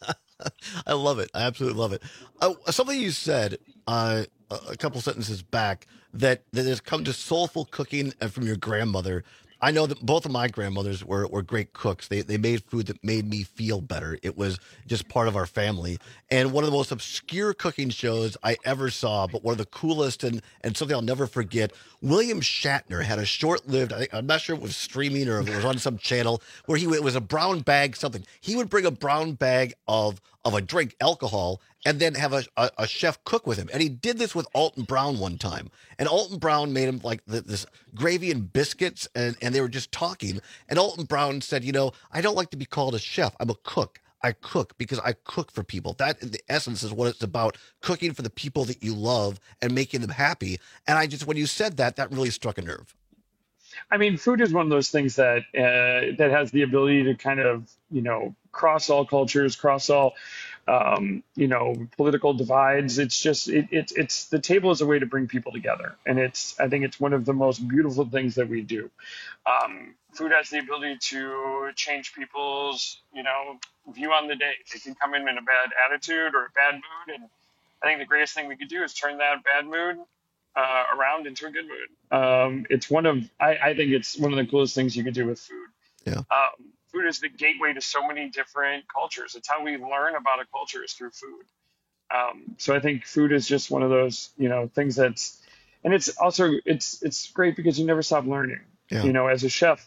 I love it. I absolutely love it. Uh, something you said uh, a couple sentences back that, that has come to soulful cooking and from your grandmother. I know that both of my grandmothers were, were great cooks. They they made food that made me feel better. It was just part of our family. And one of the most obscure cooking shows I ever saw, but one of the coolest and, and something I'll never forget, William Shatner had a short-lived, I think, I'm not sure if it was streaming or if it was on some channel, where he it was a brown bag something. He would bring a brown bag of, of a drink, alcohol, and then have a, a, a chef cook with him. And he did this with Alton Brown one time. And Alton Brown made him like the, this gravy and biscuits, and, and they were just talking. And Alton Brown said, you know, I don't like to be called a chef. I'm a cook. I cook because I cook for people. That, in the essence, is what it's about, cooking for the people that you love and making them happy. And I just, when you said that, that really struck a nerve. I mean, food is one of those things that uh, that has the ability to kind of, you know, cross all cultures, cross all, um, you know, political divides. It's just it, it's it's the table is a way to bring people together, and it's I think it's one of the most beautiful things that we do. Um, food has the ability to change people's, you know, view on the day. They can come in in a bad attitude or a bad mood, and I think the greatest thing we could do is turn that bad mood uh, around into a good mood. Um, it's one of, I, I think it's one of the coolest things you can do with food. Yeah. Um, food is the gateway to so many different cultures. It's how we learn about a culture is through food. Um, so I think food is just one of those, you know, things that's, and it's also, it's, it's great because you never stop learning, Yeah. you know, as a chef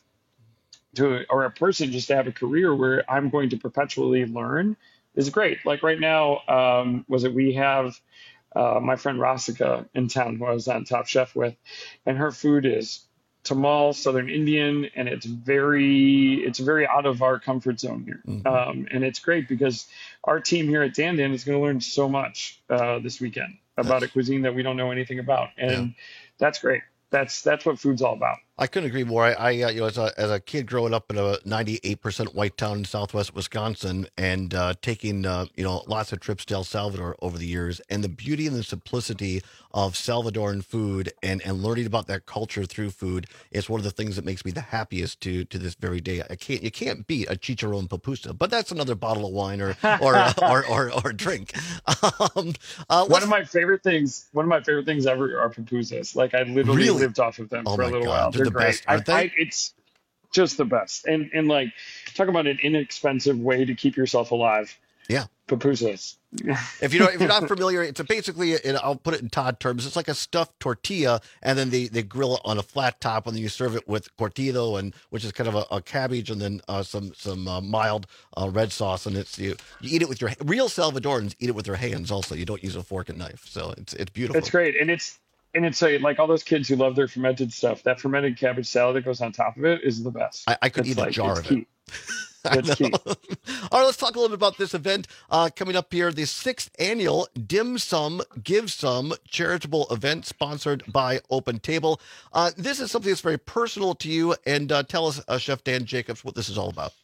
to, or a person just to have a career where I'm going to perpetually learn is great. Like right now, um, was it, we have, Uh, my friend Rasika in town, who I was on Top Chef with, and her food is Tamal, Southern Indian, and it's very, it's very out of our comfort zone here. Mm-hmm. Um, and it's great because our team here at Dan Dan is going to learn so much uh, this weekend about a cuisine that we don't know anything about, and that's great. That's that's what food's all about. I couldn't agree more. I, I uh, you know, as a as a kid growing up in a ninety-eight percent white town in Southwest Wisconsin, and uh, taking uh, you know lots of trips to El Salvador over the years, and the beauty and the simplicity of Salvadoran food, and, and learning about that culture through food is one of the things that makes me the happiest to to this very day. I can't you can't beat a chicharron pupusa, but that's another bottle of wine or or uh, or, or, or drink. Um, uh, one of my favorite things, one of my favorite things ever are pupusas. Like I literally Really? lived off of them Oh for a my little God. while. They're the great. best, aren't I, they? I, it's just the best. And and like talk about an inexpensive way to keep yourself alive. Yeah. Pupusas. If you know, if you're not familiar, it's a basically, and I'll put it in Todd terms, it's like a stuffed tortilla, and then they, they grill it on a flat top, and then you serve it with cortido, and which is kind of a, a cabbage, and then uh, some some uh, mild uh, red sauce, and it's you, you eat it with your real Salvadorans eat it with their hands. Also, you don't use a fork and knife, so it's it's beautiful. It's great, and it's and it's a, like all those kids who love their fermented stuff. That fermented cabbage salad that goes on top of it is the best. I, I could It's eat like, a jar it's of key. it. That's key. All right, let's talk a little bit about this event uh, coming up here, the sixth annual Dim Sum Give Some charitable event sponsored by Open Table. Uh, this is something that's very personal to you, and uh, tell us, uh, Chef Dan Jacobs, what this is all about.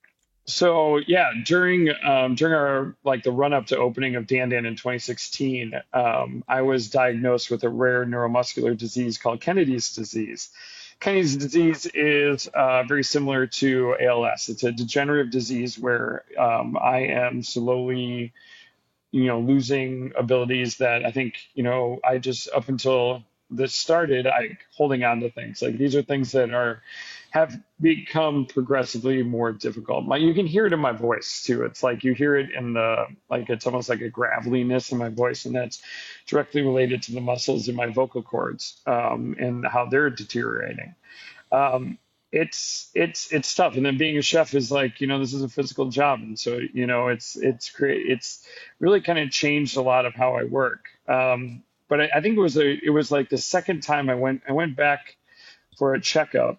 So yeah, during um, during our like the run up to opening of Dan Dan in twenty sixteen, um, I was diagnosed with a rare neuromuscular disease called Kennedy's disease. Kennedy's disease is uh, very similar to A L S. It's a degenerative disease where um, I am slowly, you know, losing abilities that I think, you know, I just up until this started, I holding on to things. Like these are things that are have become progressively more difficult. Like you can hear it in my voice too. It's like you hear it in the, like it's almost like a graveliness in my voice, and that's directly related to the muscles in my vocal cords um, and how they're deteriorating. Um, it's it's it's tough, and then being a chef is like, you know, this is a physical job, and so you know it's it's create it's really kind of changed a lot of how I work. Um, but I, I think it was a it was like the second time I went I went back for a checkup.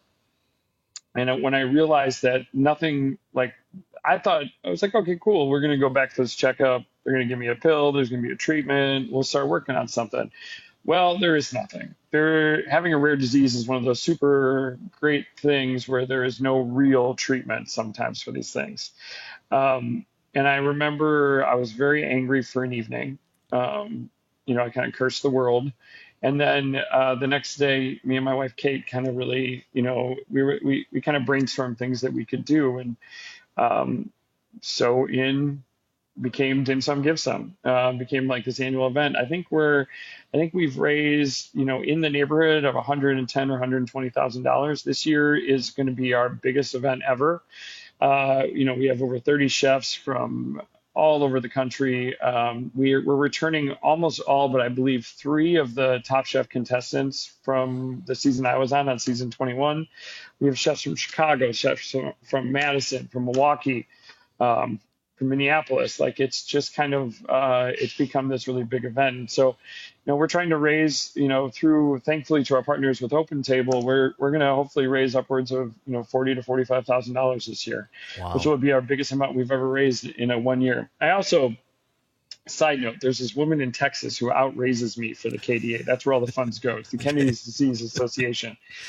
And when I realized that nothing, like, I thought, I was like, okay, cool. We're going to go back to this checkup. They're going to give me a pill. There's going to be a treatment. We'll start working on something. Well, there is nothing. They're, having a rare disease is one of those super great things where there is no real treatment sometimes for these things. Um, and I remember I was very angry for an evening. Um, you know, I kind of cursed the world. And then uh, the next day, me and my wife, Kate, kind of really, you know, we were, we, we kind of brainstormed things that we could do. And um, so in became Dim Sum Give Some, uh, became like this annual event. I think we're, I think we've raised, you know, in the neighborhood of one hundred ten thousand dollars or one hundred twenty thousand dollars. This year is going to be our biggest event ever. Uh, you know, we have over thirty chefs from all over the country. Um, we're, we're returning almost all, but I believe three of the Top Chef contestants from the season I was on, on season twenty-one. We have chefs from Chicago, chefs from, from Madison, from Milwaukee, um, from Minneapolis. Like it's just kind of, uh, it's become this really big event. And so, you know, we're trying to raise, you know, through, thankfully to our partners with Open Table, we're, we're going to hopefully raise upwards of, you know, forty to forty-five thousand dollars this year, Wow. which will be our biggest amount we've ever raised in a one year. I also, side note, there's this woman in Texas who outraises me for the K D A. That's where all the funds go. It's the Kennedy's Disease Association.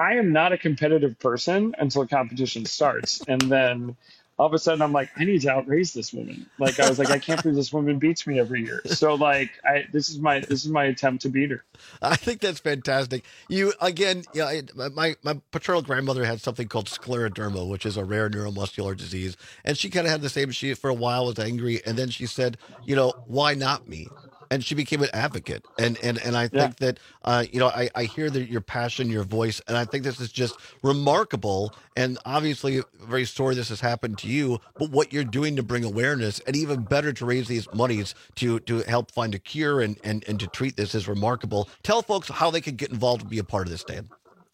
I am not a competitive person until competition starts. And then all of a sudden I'm like, I need to outrace this woman. Like, I was like, I can't believe this woman beats me every year. So like, I, this is my, this is my attempt to beat her. I think that's fantastic. You, again, yeah, you know, my, my paternal grandmother had something called scleroderma, which is a rare neuromuscular disease. And she kind of had the same, she for a while was angry. And then she said, you know, why not me? And she became an advocate. And and, and I think yeah. that, uh, you know, I, I hear that your passion, your voice, and I think this is just remarkable. And obviously, very sorry this has happened to you, but what you're doing to bring awareness and even better to raise these monies to to help find a cure and, and, and to treat this is remarkable. Tell folks how they can get involved and be a part of this, Dan.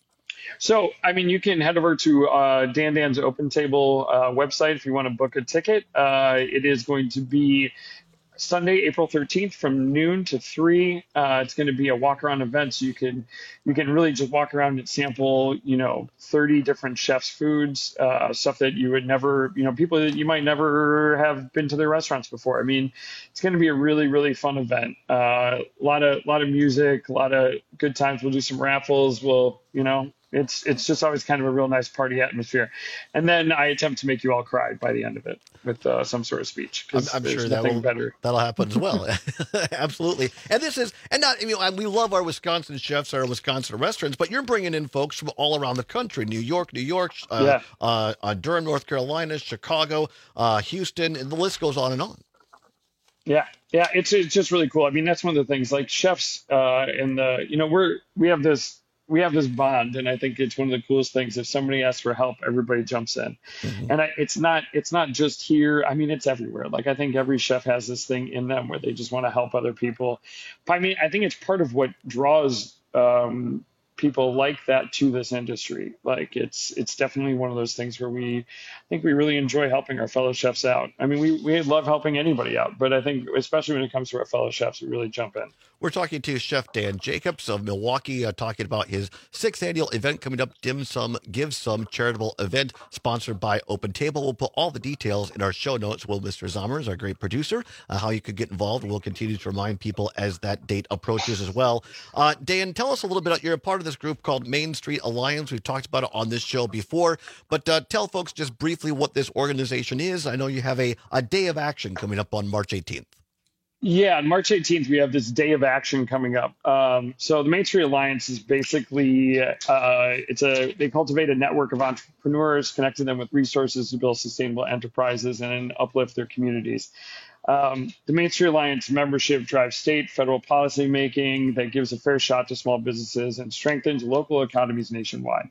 So, I mean, you can head over to uh, Dan Dan's Open Table uh, website if you want to book a ticket. Uh, it is going to be Sunday, April thirteenth from noon to three. Uh, it's going to be a walk around event. So you can, you can really just walk around and sample, you know, thirty different chefs' foods, uh, stuff that you would never, you know, people that you might never have been to their restaurants before. I mean, it's going to be a really, really fun event. Uh, a lot of, lot of music, a lot of good times. We'll do some raffles. We'll, you know, it's, it's just always kind of a real nice party atmosphere. And then I attempt to make you all cry by the end of it with uh, some sort of speech. I'm, I'm sure that will, better. that'll happen as well. Absolutely. And this is, and not, you know, we love our Wisconsin chefs, our Wisconsin restaurants, but you're bringing in folks from all around the country, New York, New York, uh, yeah. uh, uh, Durham, North Carolina, Chicago, uh, Houston, and the list goes on and on. Yeah. Yeah. It's, it's just really cool. I mean, that's one of the things like chefs uh, and the, you know, we're, we have this, we have this bond, and I think it's one of the coolest things. If somebody asks for help, everybody jumps in. Mm-hmm. And I, it's not it's not just here. I mean, it's everywhere. Like, I think every chef has this thing in them where they just want to help other people. But I mean, I think it's part of what draws um, people like that to this industry. Like, it's it's definitely one of those things where we I think we really enjoy helping our fellow chefs out. I mean, we, we love helping anybody out, but I think especially when it comes to our fellow chefs, we really jump in. We're talking to Chef Dan Jacobs of Milwaukee, uh, talking about his sixth annual event coming up, Dim Sum, Give Some charitable event sponsored by Open Table. We'll put all the details in our show notes. Will Mister Zommers, our great producer, uh, how you could get involved. We'll continue to remind people as that date approaches as well. Uh, Dan, tell us a little bit about, you're a part of this group called Main Street Alliance. We've talked about it on this show before, but uh, tell folks just briefly what this organization is. I know you have a, a day of action coming up on March eighteenth. Yeah, on March eighteenth, we have this day of action coming up. Um, so the Main Street Alliance is basically, uh, it's a, they cultivate a network of entrepreneurs, connecting them with resources to build sustainable enterprises and uplift their communities. Um, the Main Street Alliance membership drives state, federal policy making that gives a fair shot to small businesses and strengthens local economies nationwide.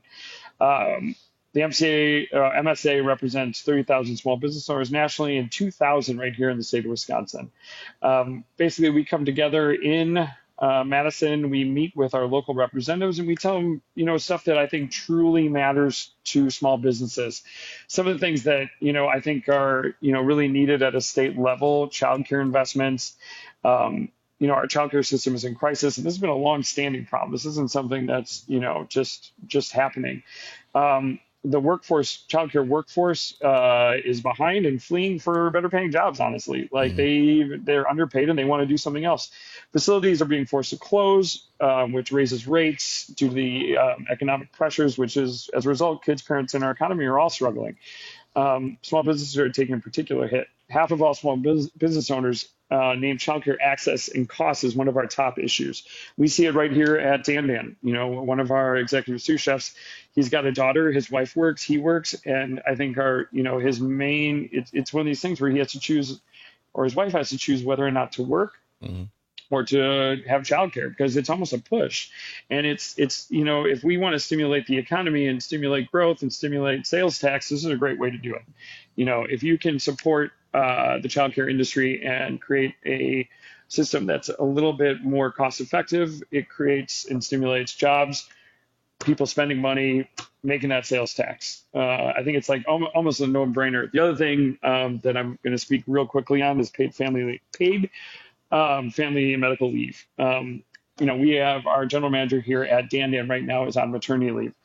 Um, The M C A, uh, M S A represents thirty thousand small business owners nationally and two thousand right here in the state of Wisconsin. Um, basically, we come together in uh, Madison. We meet with our local representatives and we tell them, you know, stuff that I think truly matters to small businesses. Some of the things that, you know, I think are, you know, really needed at a state level, childcare investments. Um, you know, our childcare system is in crisis, and this has been a long-standing problem. This isn't something that's, you know, just just happening. Um, The workforce, childcare workforce, uh, is behind and fleeing for better paying jobs, honestly. Like mm-hmm. they, they're underpaid and they want to do something else. Facilities are being forced to close, um, which raises rates due to the um, economic pressures, which is, as a result, kids, parents, and our economy are all struggling. Um, small businesses are taking a particular hit. Half of all small business, business owners uh, name childcare access and cost as one of our top issues. We see it right here at Dan Dan. You know, one of our executive sous chefs, he's got a daughter, his wife works, he works, and I think our, you know, his main, it's, it's one of these things where he has to choose, or his wife has to choose whether or not to work. Mm-hmm. or to have childcare, because it's almost a push. And it's, it's, you know, if we want to stimulate the economy and stimulate growth and stimulate sales tax, this is a great way to do it. You know, if you can support uh, the childcare industry and create a system that's a little bit more cost effective, it creates and stimulates jobs, people spending money, making that sales tax. Uh, I think it's like almost a no-brainer. The other thing um, that I'm going to speak real quickly on is paid family paid Um, family and medical leave. Um, you know, we have our general manager here at Dan Dan right now is on maternity leave.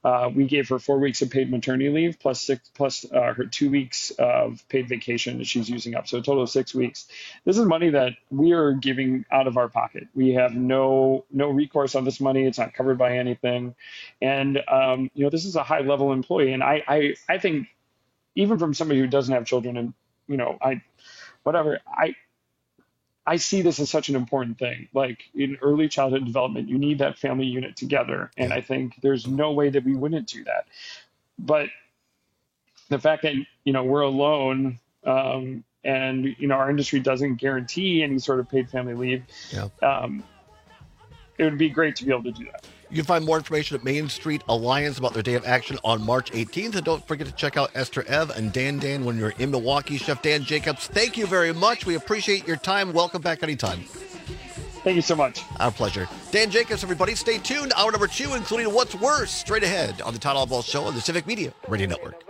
Uh, we gave her four weeks of paid maternity leave plus six plus uh, her two weeks of paid vacation that she's using up. So a total of six weeks. This is money that we are giving out of our pocket. We have no no recourse on this money. It's not covered by anything. And um, you know, this is a high level employee. And I, I I think even from somebody who doesn't have children and you know I whatever I. I see this as such an important thing. Like in early childhood development, you need that family unit together. And I think there's no way that we wouldn't do that. But the fact that, you know, we're alone um, and, you know, our industry doesn't guarantee any sort of paid family leave, yeah. um, it would be great to be able to do that. You can find more information at Main Street Alliance about their day of action on March eighteenth. And don't forget to check out Esther Ev and Dan Dan when you're in Milwaukee. Chef Dan Jacobs, thank you very much. We appreciate your time. Welcome back anytime. Thank you so much. Our pleasure. Dan Jacobs, everybody. Stay tuned. Hour number two, including What's Worse, straight ahead on the Todd Albaugh Show on the Civic Media Radio Network.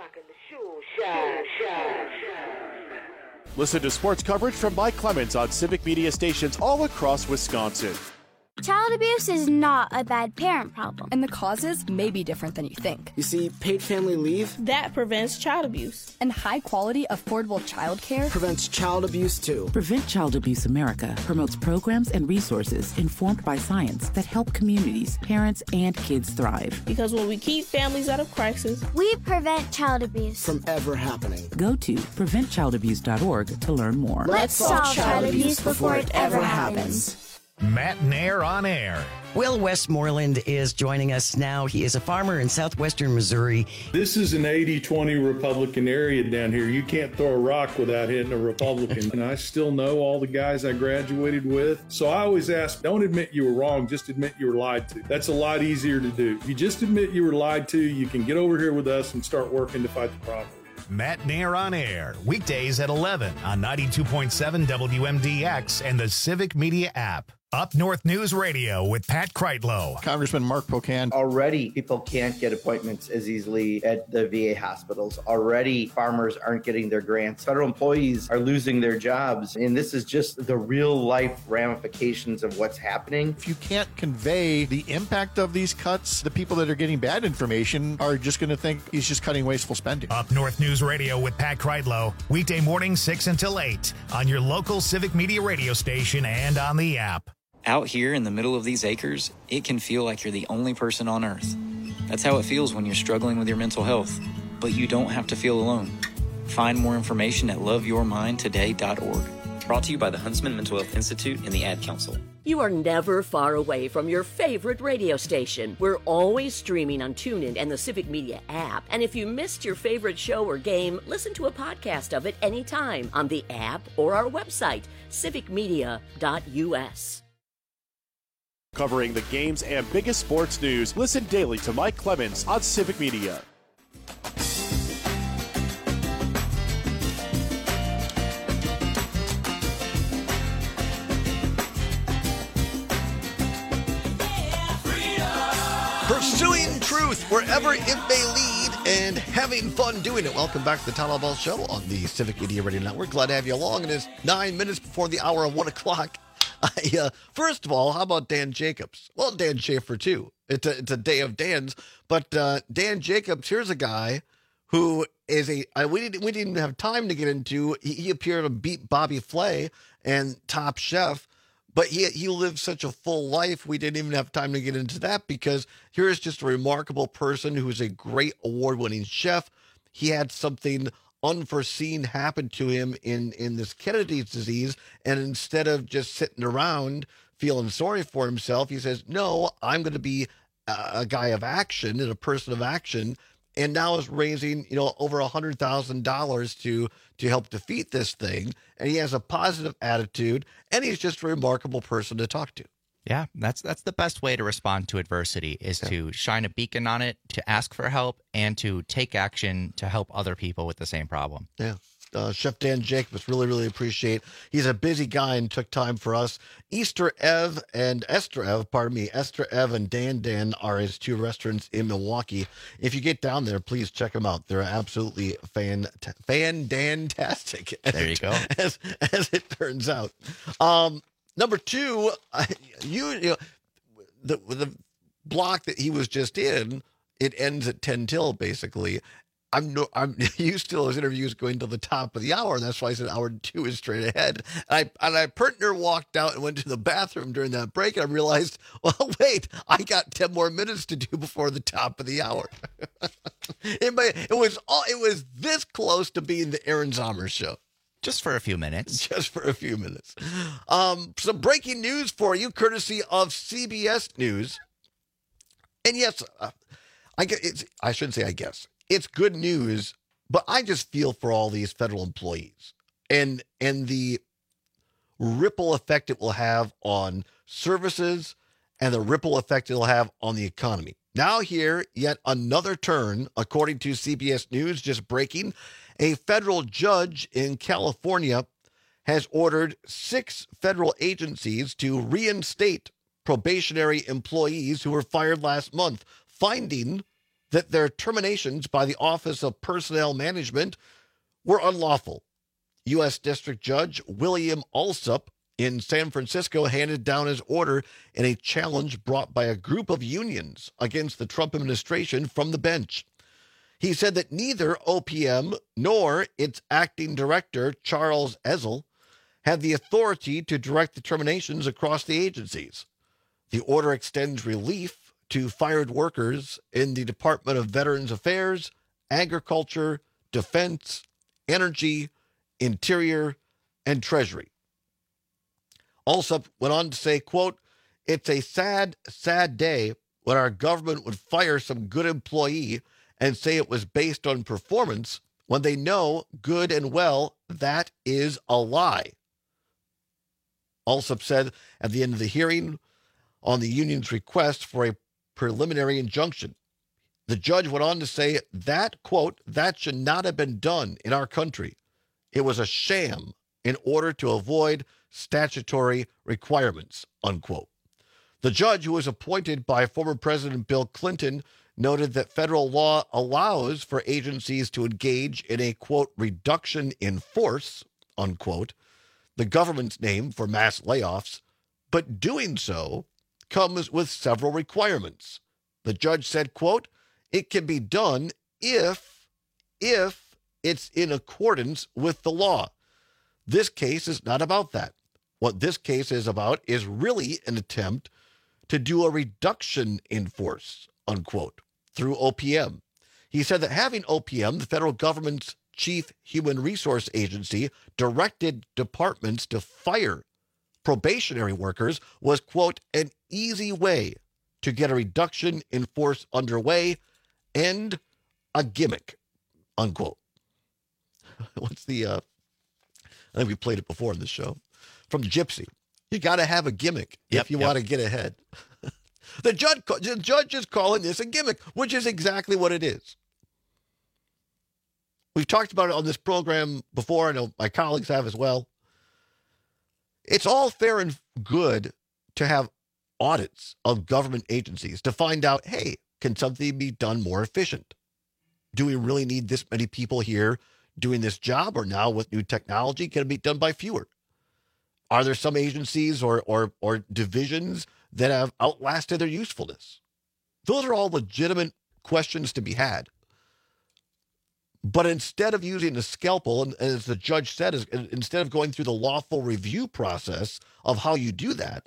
Listen to sports coverage from Mike Clemens on Civic Media stations all across Wisconsin. Child abuse is not a bad parent problem. And the causes may be different than you think. You see, paid family leave, that prevents child abuse. And high-quality, affordable child care prevents child abuse, too. Prevent Child Abuse America promotes programs and resources informed by science that help communities, parents, and kids thrive. Because when we keep families out of crisis, we prevent child abuse from ever happening. Go to prevent child abuse dot org to learn more. Let's solve child abuse before it ever happens. Matt Nair on air. Will Westmoreland is joining us now. He is a farmer in southwestern Missouri. This is an eighty twenty Republican area down here. You can't throw a rock without hitting a Republican. And I still know all the guys I graduated with. So I always ask, don't admit you were wrong, just admit you were lied to. That's a lot easier to do. If you just admit you were lied to, you can get over here with us and start working to fight the problem. Matt Nair on air, weekdays at eleven on ninety-two point seven W M D X and the Civic Media app. Up North News Radio with Pat Kreitlow. Congressman Mark Pocan. Already, people can't get appointments as easily at the V A hospitals. Already, farmers aren't getting their grants. Federal employees are losing their jobs. And this is just the real-life ramifications of what's happening. If you can't convey the impact of these cuts, the people that are getting bad information are just going to think he's just cutting wasteful spending. Up North News Radio with Pat Kreitlow. Weekday morning, six until eight on your local Civic Media radio station and on the app. Out here in the middle of these acres, it can feel like you're the only person on earth. That's how it feels when you're struggling with your mental health. But you don't have to feel alone. Find more information at love your mind today dot org. Brought to you by the Huntsman Mental Health Institute and the Ad Council. You are never far away from your favorite radio station. We're always streaming on TuneIn and the Civic Media app. And if you missed your favorite show or game, listen to a podcast of it anytime on the app or our website, civic media dot U S. Covering the games and biggest sports news, listen daily to Mike Clemens on Civic Media. Pursuing truth wherever it may lead and having fun doing it. Welcome back to the Todd Albaugh Show on the Civic Media Radio Network. Glad to have you along. It is nine minutes before the hour of one o'clock. I, uh, first of all, how about Dan Jacobs? Well, Dan Schaefer, too. It's a, it's a day of Dan's. But uh, Dan Jacobs, here's a guy who is a, I, we, didn't, we didn't have time to get into. He, he appeared on Beat Bobby Flay and Top Chef, but he, he lived such a full life, we didn't even have time to get into that because here is just a remarkable person who is a great award-winning chef. He had something unforeseen happened to him in, in this Kennedy's disease. And instead of just sitting around feeling sorry for himself, he says, no, I'm going to be a, a guy of action and a person of action. And now is raising, you know, over a hundred thousand dollars to, to help defeat this thing. And he has a positive attitude and he's just a remarkable person to talk to. Yeah, that's that's the best way to respond to adversity is yeah. to shine a beacon on it, to ask for help, and to take action to help other people with the same problem. Yeah. Uh, Chef Dan Jacobs, really, really appreciate. He's a busy guy and took time for us. Easter Ev and Esther Ev, pardon me, Esther Ev and Dan Dan are his two restaurants in Milwaukee. If you get down there, please check them out. They're absolutely fan, fan-dan-tastic. There you go. As, as it turns out. Um, number two, you, you know, the, the block that he was just in it ends at ten till, basically. I'm no, I'm used to those interviews going to the top of the hour, and that's why I said hour two is straight ahead. And I and I partner walked out and went to the bathroom during that break, and I realized, well, wait, I got ten more minutes to do before the top of the hour. it, may, it was all it was this close to being the Aaron Zommers show. Just for a few minutes. Just for a few minutes. Um, some breaking news for you, courtesy of C B S News. And yes, uh, I guess it's, I shouldn't say I guess. It's good news, but I just feel for all these federal employees and and the ripple effect it will have on services and the ripple effect it will have on the economy. Now here, yet another turn, according to C B S News, just breaking. A federal judge in California has ordered six federal agencies to reinstate probationary employees who were fired last month, finding that their terminations by the Office of Personnel Management were unlawful. U S District Judge William Alsup in San Francisco handed down his order in a challenge brought by a group of unions against the Trump administration from the bench. He said that neither O P M nor its acting director, Charles Ezel, had the authority to direct the terminations across the agencies. The order extends relief to fired workers in the Department of Veterans Affairs, Agriculture, Defense, Energy, Interior, and Treasury. Alsup went on to say, quote, "It's a sad, sad day when our government would fire some good employee and say it was based on performance when they know good and well that is a lie." Alsup said at the end of the hearing on the union's request for a preliminary injunction. The judge went on to say that, quote, "that should not have been done in our country. It was a sham in order to avoid statutory requirements," unquote. The judge, who was appointed by former President Bill Clinton, noted that federal law allows for agencies to engage in a, quote, "reduction in force," unquote, the government's name for mass layoffs, but doing so comes with several requirements. The judge said, quote, "It can be done if, if it's in accordance with the law. This case is not about that. What this case is about is really an attempt to do a reduction in force," unquote, through O P M. He said that having O P M, the federal government's chief human resource agency, directed departments to fire probationary workers was, quote, "an easy way to get a reduction in force underway and a gimmick," unquote. What's the, uh, I think we played it before in the show, from Gypsy. You got to have a gimmick Yep, if you yep. want to get ahead. the, judge, the judge is calling this a gimmick, which is exactly what it is. We've talked about it on this program before. I know my colleagues have as well. It's all fair and good to have audits of government agencies to find out, hey, can something be done more efficient? Do we really need this many people here doing this job? Or now with new technology, can it be done by fewer? Are there some agencies or, or, or divisions that have outlasted their usefulness? Those are all legitimate questions to be had. But instead of using a scalpel, and as the judge said, is instead of going through the lawful review process of how you do that,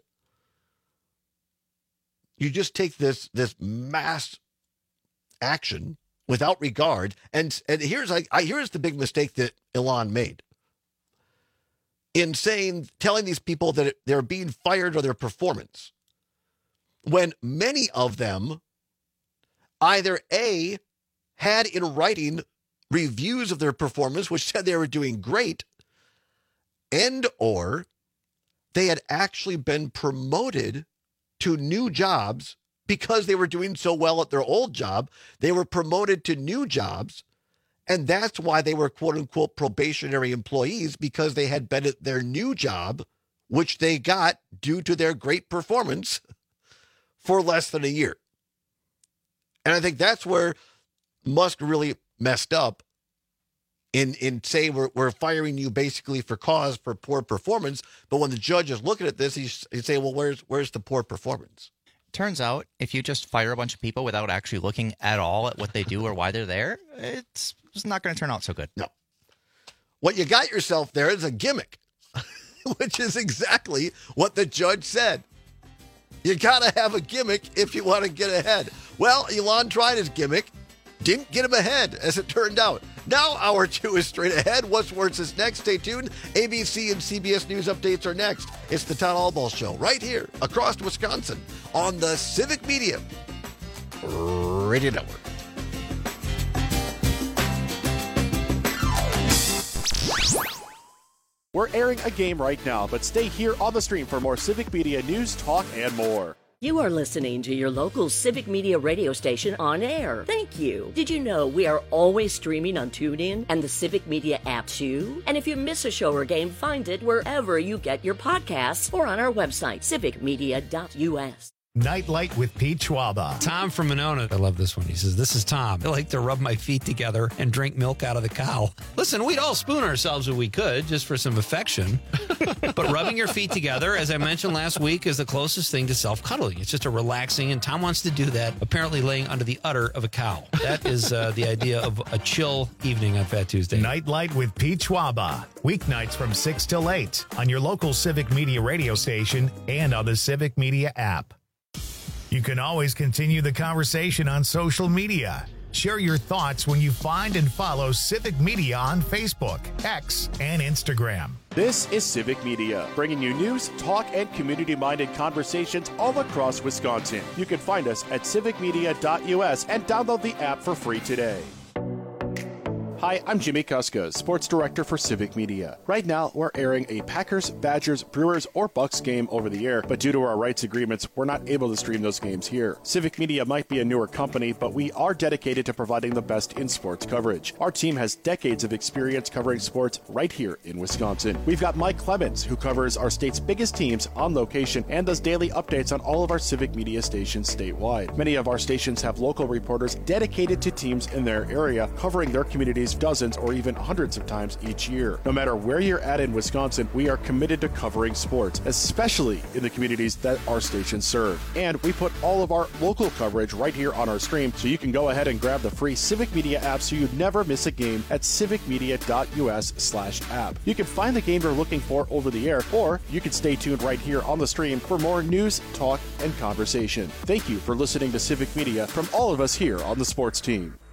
you just take this this mass action without regard. And and here's I, I here's the big mistake that Elon made in saying, telling these people that they're being fired or their performance, when many of them either A, had in writing reviews of their performance, which said they were doing great, and or they had actually been promoted to new jobs because they were doing so well at their old job. They were promoted to new jobs, and that's why they were quote-unquote probationary employees, because they had been at their new job, which they got due to their great performance, for less than a year. And I think that's where Musk really messed up in in saying we're, we're firing you basically for cause for poor performance. But when the judge is looking at this, he's, he's saying, well, where's where's the poor performance? turns out if you just fire a bunch of people without actually looking at all at what they do or why they're there, it's, it's not going to turn out so good. No. What you got yourself there is a gimmick, which is exactly what the judge said. You got to have a gimmick if you want to get ahead. Well, Elon tried his gimmick, didn't get him ahead, as it turned out. Now, hour two is straight ahead. What's worse is next. Stay tuned. A B C and C B S News updates are next. It's the Town Hall Ball Show right here across Wisconsin on the Civic Media Radio Network. We're airing a game right now, but stay here on the stream for more Civic Media news, talk, and more. You are listening to your local Civic Media radio station on air. Thank you. Did you know we are always streaming on TuneIn and the Civic Media app too? And if you miss a show or game, find it wherever you get your podcasts or on our website, civic media dot U S. Nightlight with Pete Schwaba. Tom from Monona. I love this one. He says, this is Tom. I like to rub my feet together and drink milk out of the cow. Listen, we'd all spoon ourselves if we could, just for some affection. But rubbing your feet together, as I mentioned last week, is the closest thing to self-cuddling. It's just a relaxing, and Tom wants to do that, apparently laying under the udder of a cow. That is uh, the idea of a chill evening on Fat Tuesday. Nightlight with Pete Schwaba. Weeknights from six till eight on your local Civic Media radio station and on the Civic Media app. You can always continue the conversation on social media. Share your thoughts when you find and follow Civic Media on Facebook, X, and Instagram. This is Civic Media, bringing you news, talk, and community-minded conversations all across Wisconsin. You can find us at civic media dot U S and download the app for free today. Hi, I'm Jimmy Kuska, Sports Director for Civic Media. Right now, we're airing a Packers, Badgers, Brewers, or Bucks game over the air, but due to our rights agreements, we're not able to stream those games here. Civic Media might be a newer company, but we are dedicated to providing the best in sports coverage. Our team has decades of experience covering sports right here in Wisconsin. We've got Mike Clemens, who covers our state's biggest teams on location and does daily updates on all of our Civic Media stations statewide. Many of our stations have local reporters dedicated to teams in their area, covering their communities dozens or even hundreds of times each year. No matter where you're at in Wisconsin, we are committed to covering sports, especially in the communities that our stations serve. And we put all of our local coverage right here on our stream, so you can go ahead and grab the free Civic Media app so you never miss a game at civic media dot U S slash app. You can find the game you're looking for over the air, or you can stay tuned right here on the stream for more news, talk, and conversation. Thank you for listening to Civic Media from all of us here on the sports team.